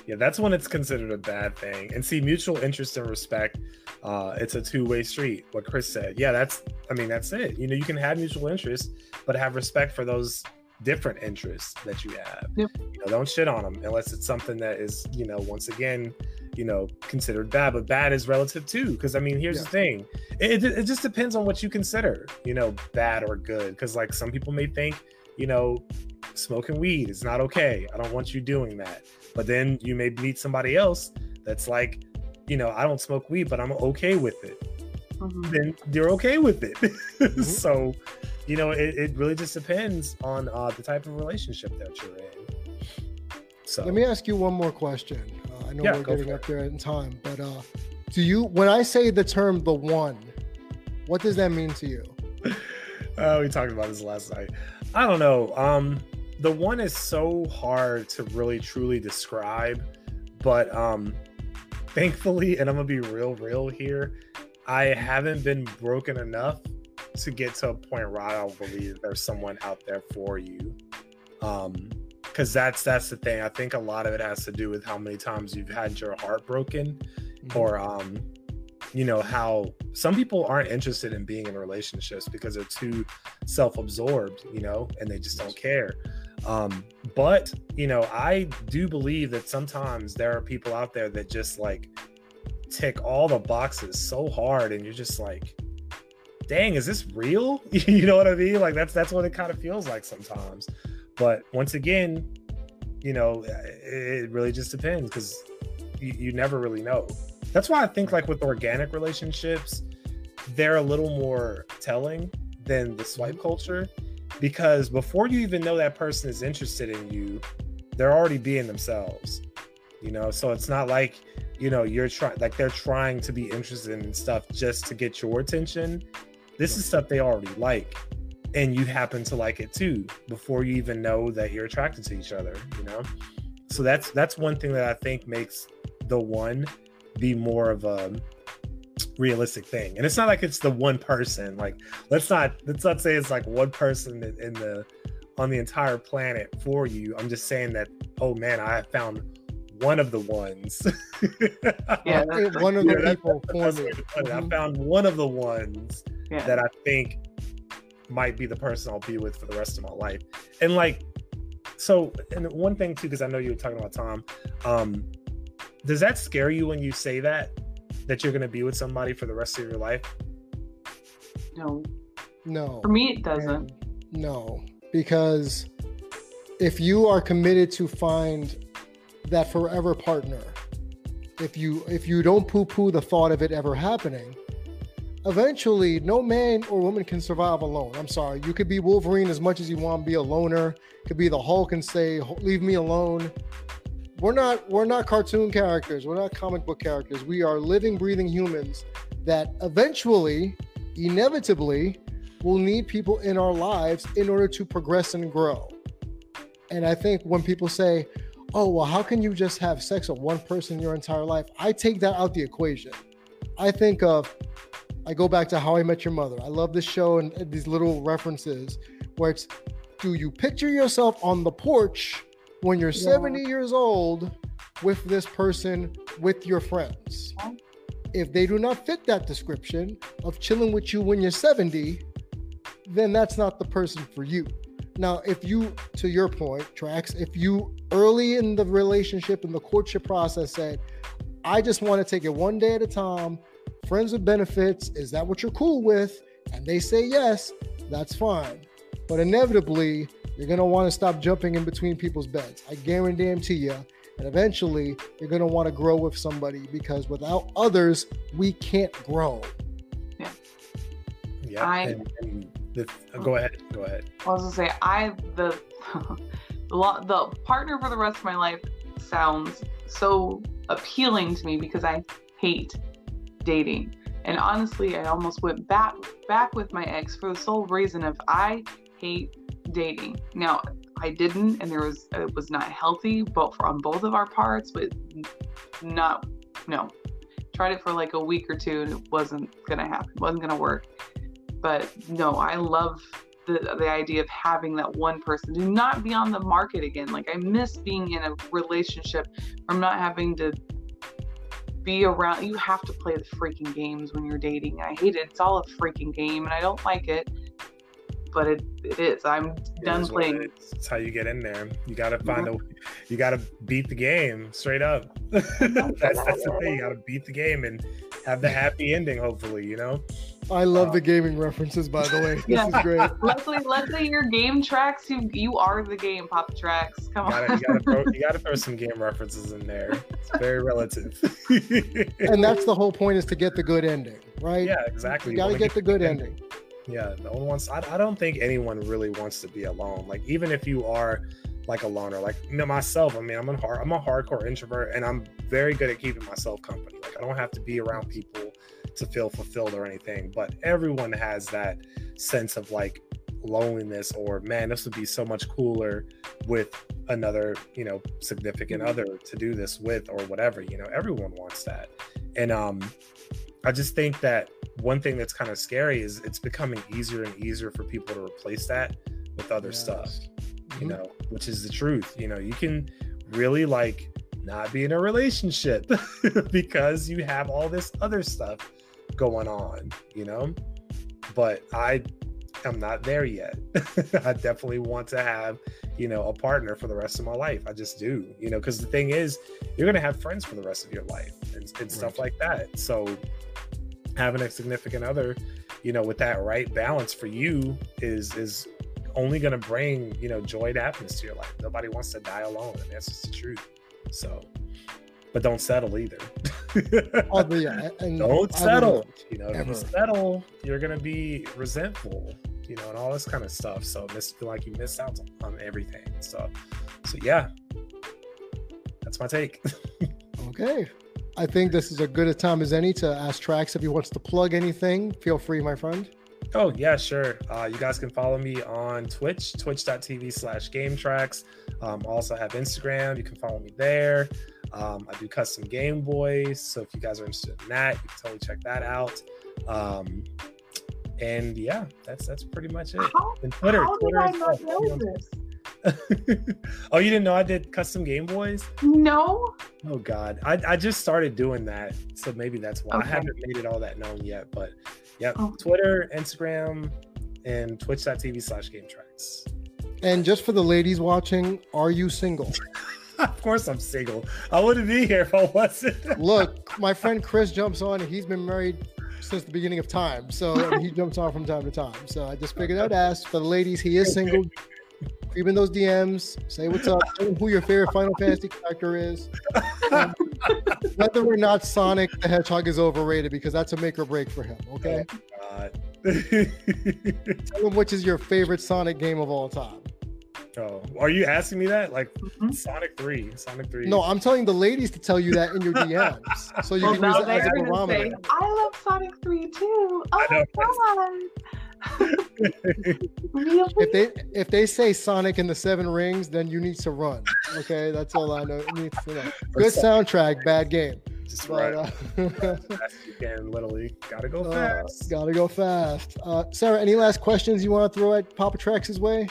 Yeah, that's when it's considered a bad thing. And see, mutual interest and respect, it's a two-way street. What Chris said. Yeah, that's it. You know, you can have mutual interest, but have respect for those different interests that you have. Yep. You know, don't shit on them unless it's something that is, you know, once again, you know, considered bad. But bad is relative too, because I mean, here's the thing: it just depends on what you consider, you know, bad or good. Because like some people may think, you know, smoking weed is not okay. I don't want you doing that. But then you may meet somebody else that's like, you know, I don't smoke weed, but I'm okay with it. Mm-hmm. Then you're okay with it. Mm-hmm. So, you know, it really just depends on the type of relationship that you're in. So let me ask you one more question. I know we're getting up there in time, but when I say the term "the one," what does that mean to you? We talked about this last night. I don't know. The one is so hard to really truly describe, but thankfully, and I'm gonna be real here, I haven't been broken enough to get to a point where I don't believe there's someone out there for you. Because that's the thing. I think a lot of it has to do with how many times you've had your heart broken, mm-hmm. or you know, how some people aren't interested in being in relationships because they're too self-absorbed, you know, and they just don't care. But you know, I do believe that sometimes there are people out there that just like tick all the boxes so hard, and you're just like, dang, is this real? You know what I mean? Like that's what it kind of feels like sometimes. But once again, you know, it really just depends, because you never really know. That's why I think like with organic relationships, they're a little more telling than the swipe culture, because before you even know that person is interested in you, they're already being themselves, you know? So it's not like, you know, they're trying to be interested in stuff just to get your attention. This is stuff they already like, and you happen to like it too before you even know that you're attracted to each other, you know? So that's one thing that I think makes the one be more of a realistic thing. And it's not like it's the one person. Like let's not say it's like one person on the entire planet for you. I'm just saying that, oh man, I found one of the ones. Yeah, one of the people for me. I found one of the ones that I think might be the person I'll be with for the rest of my life. And like, so, and one thing too, because I know you were talking about Tom, does that scare you when you say that you're going to be with somebody for the rest of your life? No. For me, it doesn't. No, because if you are committed to find that forever partner, if you don't poo-poo the thought of it ever happening, eventually no man or woman can survive alone. I'm sorry. You could be Wolverine as much as you want to be a loner. Could be the Hulk and say, leave me alone. We're not cartoon characters. We're not comic book characters. We are living, breathing humans that eventually, inevitably, will need people in our lives in order to progress and grow. And I think when people say, oh, well, how can you just have sex with one person your entire life? I take that out the equation. I go back to How I Met Your Mother. I love this show and these little references where it's, do you picture yourself on the porch when you're 70 years old with this person, with your friends? If they do not fit that description of chilling with you when you're 70, then that's not the person for you. Now, if you, to your point, Trax, if you early in the relationship, in the courtship process said, I just want to take it one day at a time, friends with benefits, is that what you're cool with? And they say yes, that's fine. But inevitably, you're going to want to stop jumping in between people's beds. I guarantee you. And eventually, you're going to want to grow with somebody, because without others, we can't grow. Yeah. Go ahead. I was going to say, the partner for the rest of my life sounds so appealing to me because I hate dating. And honestly, I almost went back with my ex for the sole reason of I hate dating. Now, I didn't, and it was not healthy, but on both of our parts, but no. Tried it for like a week or two, and it wasn't gonna happen. It wasn't gonna work. But no, I love the idea of having that one person to not be on the market again. Like, I miss being in a relationship from not having to be around. You have to play the freaking games when you're dating. I hate it. It's all a freaking game and I don't like it, but it is. I'm done playing. It's how you get in there. You gotta you gotta beat the game straight up. That's the thing. You gotta beat the game and have the happy ending, hopefully, you know? I love the gaming references, by the way. This is great. Leslie, your game tracks, you are the game, Papa Tracks. Come on. You gotta throw some game references in there. It's very relative. And that's the whole point, is to get the good ending, right? Yeah, exactly. You gotta get the good ending. Yeah, no one wants. I don't think anyone really wants to be alone. Like, even if you are like a loner, like, you know, myself. I mean, I'm a hardcore introvert, and I'm very good at keeping myself company. Like, I don't have to be around people to feel fulfilled or anything. But everyone has that sense of like loneliness, or man, this would be so much cooler with another, you know, significant other to do this with, or whatever. You know, everyone wants that, and I just think that one thing that's kind of scary is it's becoming easier and easier for people to replace that with other stuff, you know, which is the truth. You know, you can really like not be in a relationship because you have all this other stuff going on, you know, but I am not there yet. I definitely want to have, you know, a partner for the rest of my life. I just do, you know, because the thing is, you're going to have friends for the rest of your life and stuff like that. So having a significant other, you know, with that right balance for you is only going to bring, you know, joy and happiness to your life. Nobody wants to die alone, and that's just the truth. So, but don't settle either. Don't settle. You know, if you settle, you're going to be resentful, you know, and all this kind of stuff. So feel like you missed out on everything and stuff. So yeah, that's my take. Okay. I think this is as good a time as any to ask Trax if he wants to plug anything. Feel free, my friend. Oh, yeah, sure. You guys can follow me on Twitch, twitch.tv/GameTrax. Also have Instagram. You can follow me there. I do custom Game Boys. So if you guys are interested in that, you can totally check that out. And yeah, that's pretty much it. And Twitter. How did I not know this? Oh, you didn't know I did custom Game Boys? No. Oh God, I just started doing that, so maybe that's why. Okay. I haven't made it all that known yet, but yeah, Twitter, Instagram, and twitch.tv/GameTrax. And just for the ladies watching, are you single? Of course I'm single. I wouldn't be here if I wasn't. Look, my friend Chris jumps on. He's been married since the beginning of time, so he jumps on from time to time. So I just figured I'd ask for the ladies. He is single. Even those DMs, say what's up, tell them who your favorite Final Fantasy character is. Whether or not Sonic the Hedgehog is overrated, because that's a make or break for him, okay? Oh, Tell him which is your favorite Sonic game of all time. Oh, are you asking me that? Like Sonic 3. No, I'm telling the ladies to tell you that in your DMs. So you can use it as a barometer. I love Sonic 3 too. Oh my God. Really? If they say Sonic and the Seven Rings, then you need to run. Okay, that's all I know. Good soundtrack, bad game. Just right. You can literally gotta go fast. Gotta go fast. Sarah, any last questions you want to throw at Papa Trax's way?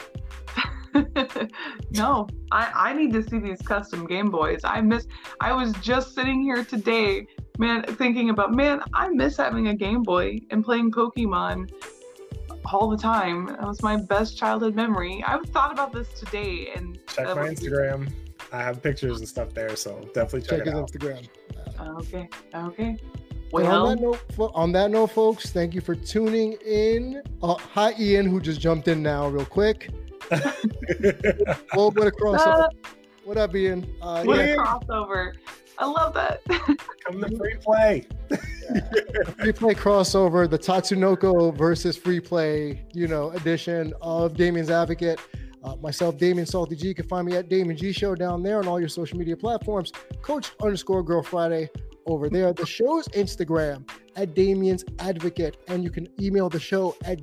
No, I need to see these custom Game Boys. I was just sitting here today, thinking about, I miss having a Game Boy and playing Pokemon all the time. That was my best childhood memory. I thought about this today, and check my Instagram. I have pictures and stuff there, so definitely check it out. Instagram. Okay. Well, on that note, folks, thank you for tuning in. Hi, Ian, who just jumped in now, real quick. What a crossover! What up, Ian? What a crossover! I love that. Come to free play. Free play crossover, the Tatsunoko versus free play, edition of Damien's Advocate. Myself, Damien Salty G. You can find me at Damien G Show down there on all your social media platforms. Coach_Girl Friday over there. The show's Instagram at Damien's Advocate, and you can email the show at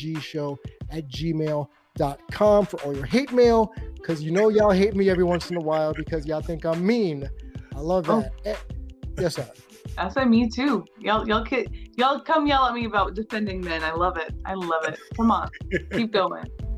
DamienGShow@gmail.com for all your hate mail, because y'all hate me every once in a while because y'all think I'm mean. I love that. Yes, sir. I said me too. Y'all Y'all come yell at me about defending men. I love it. I love it. Come on, keep going.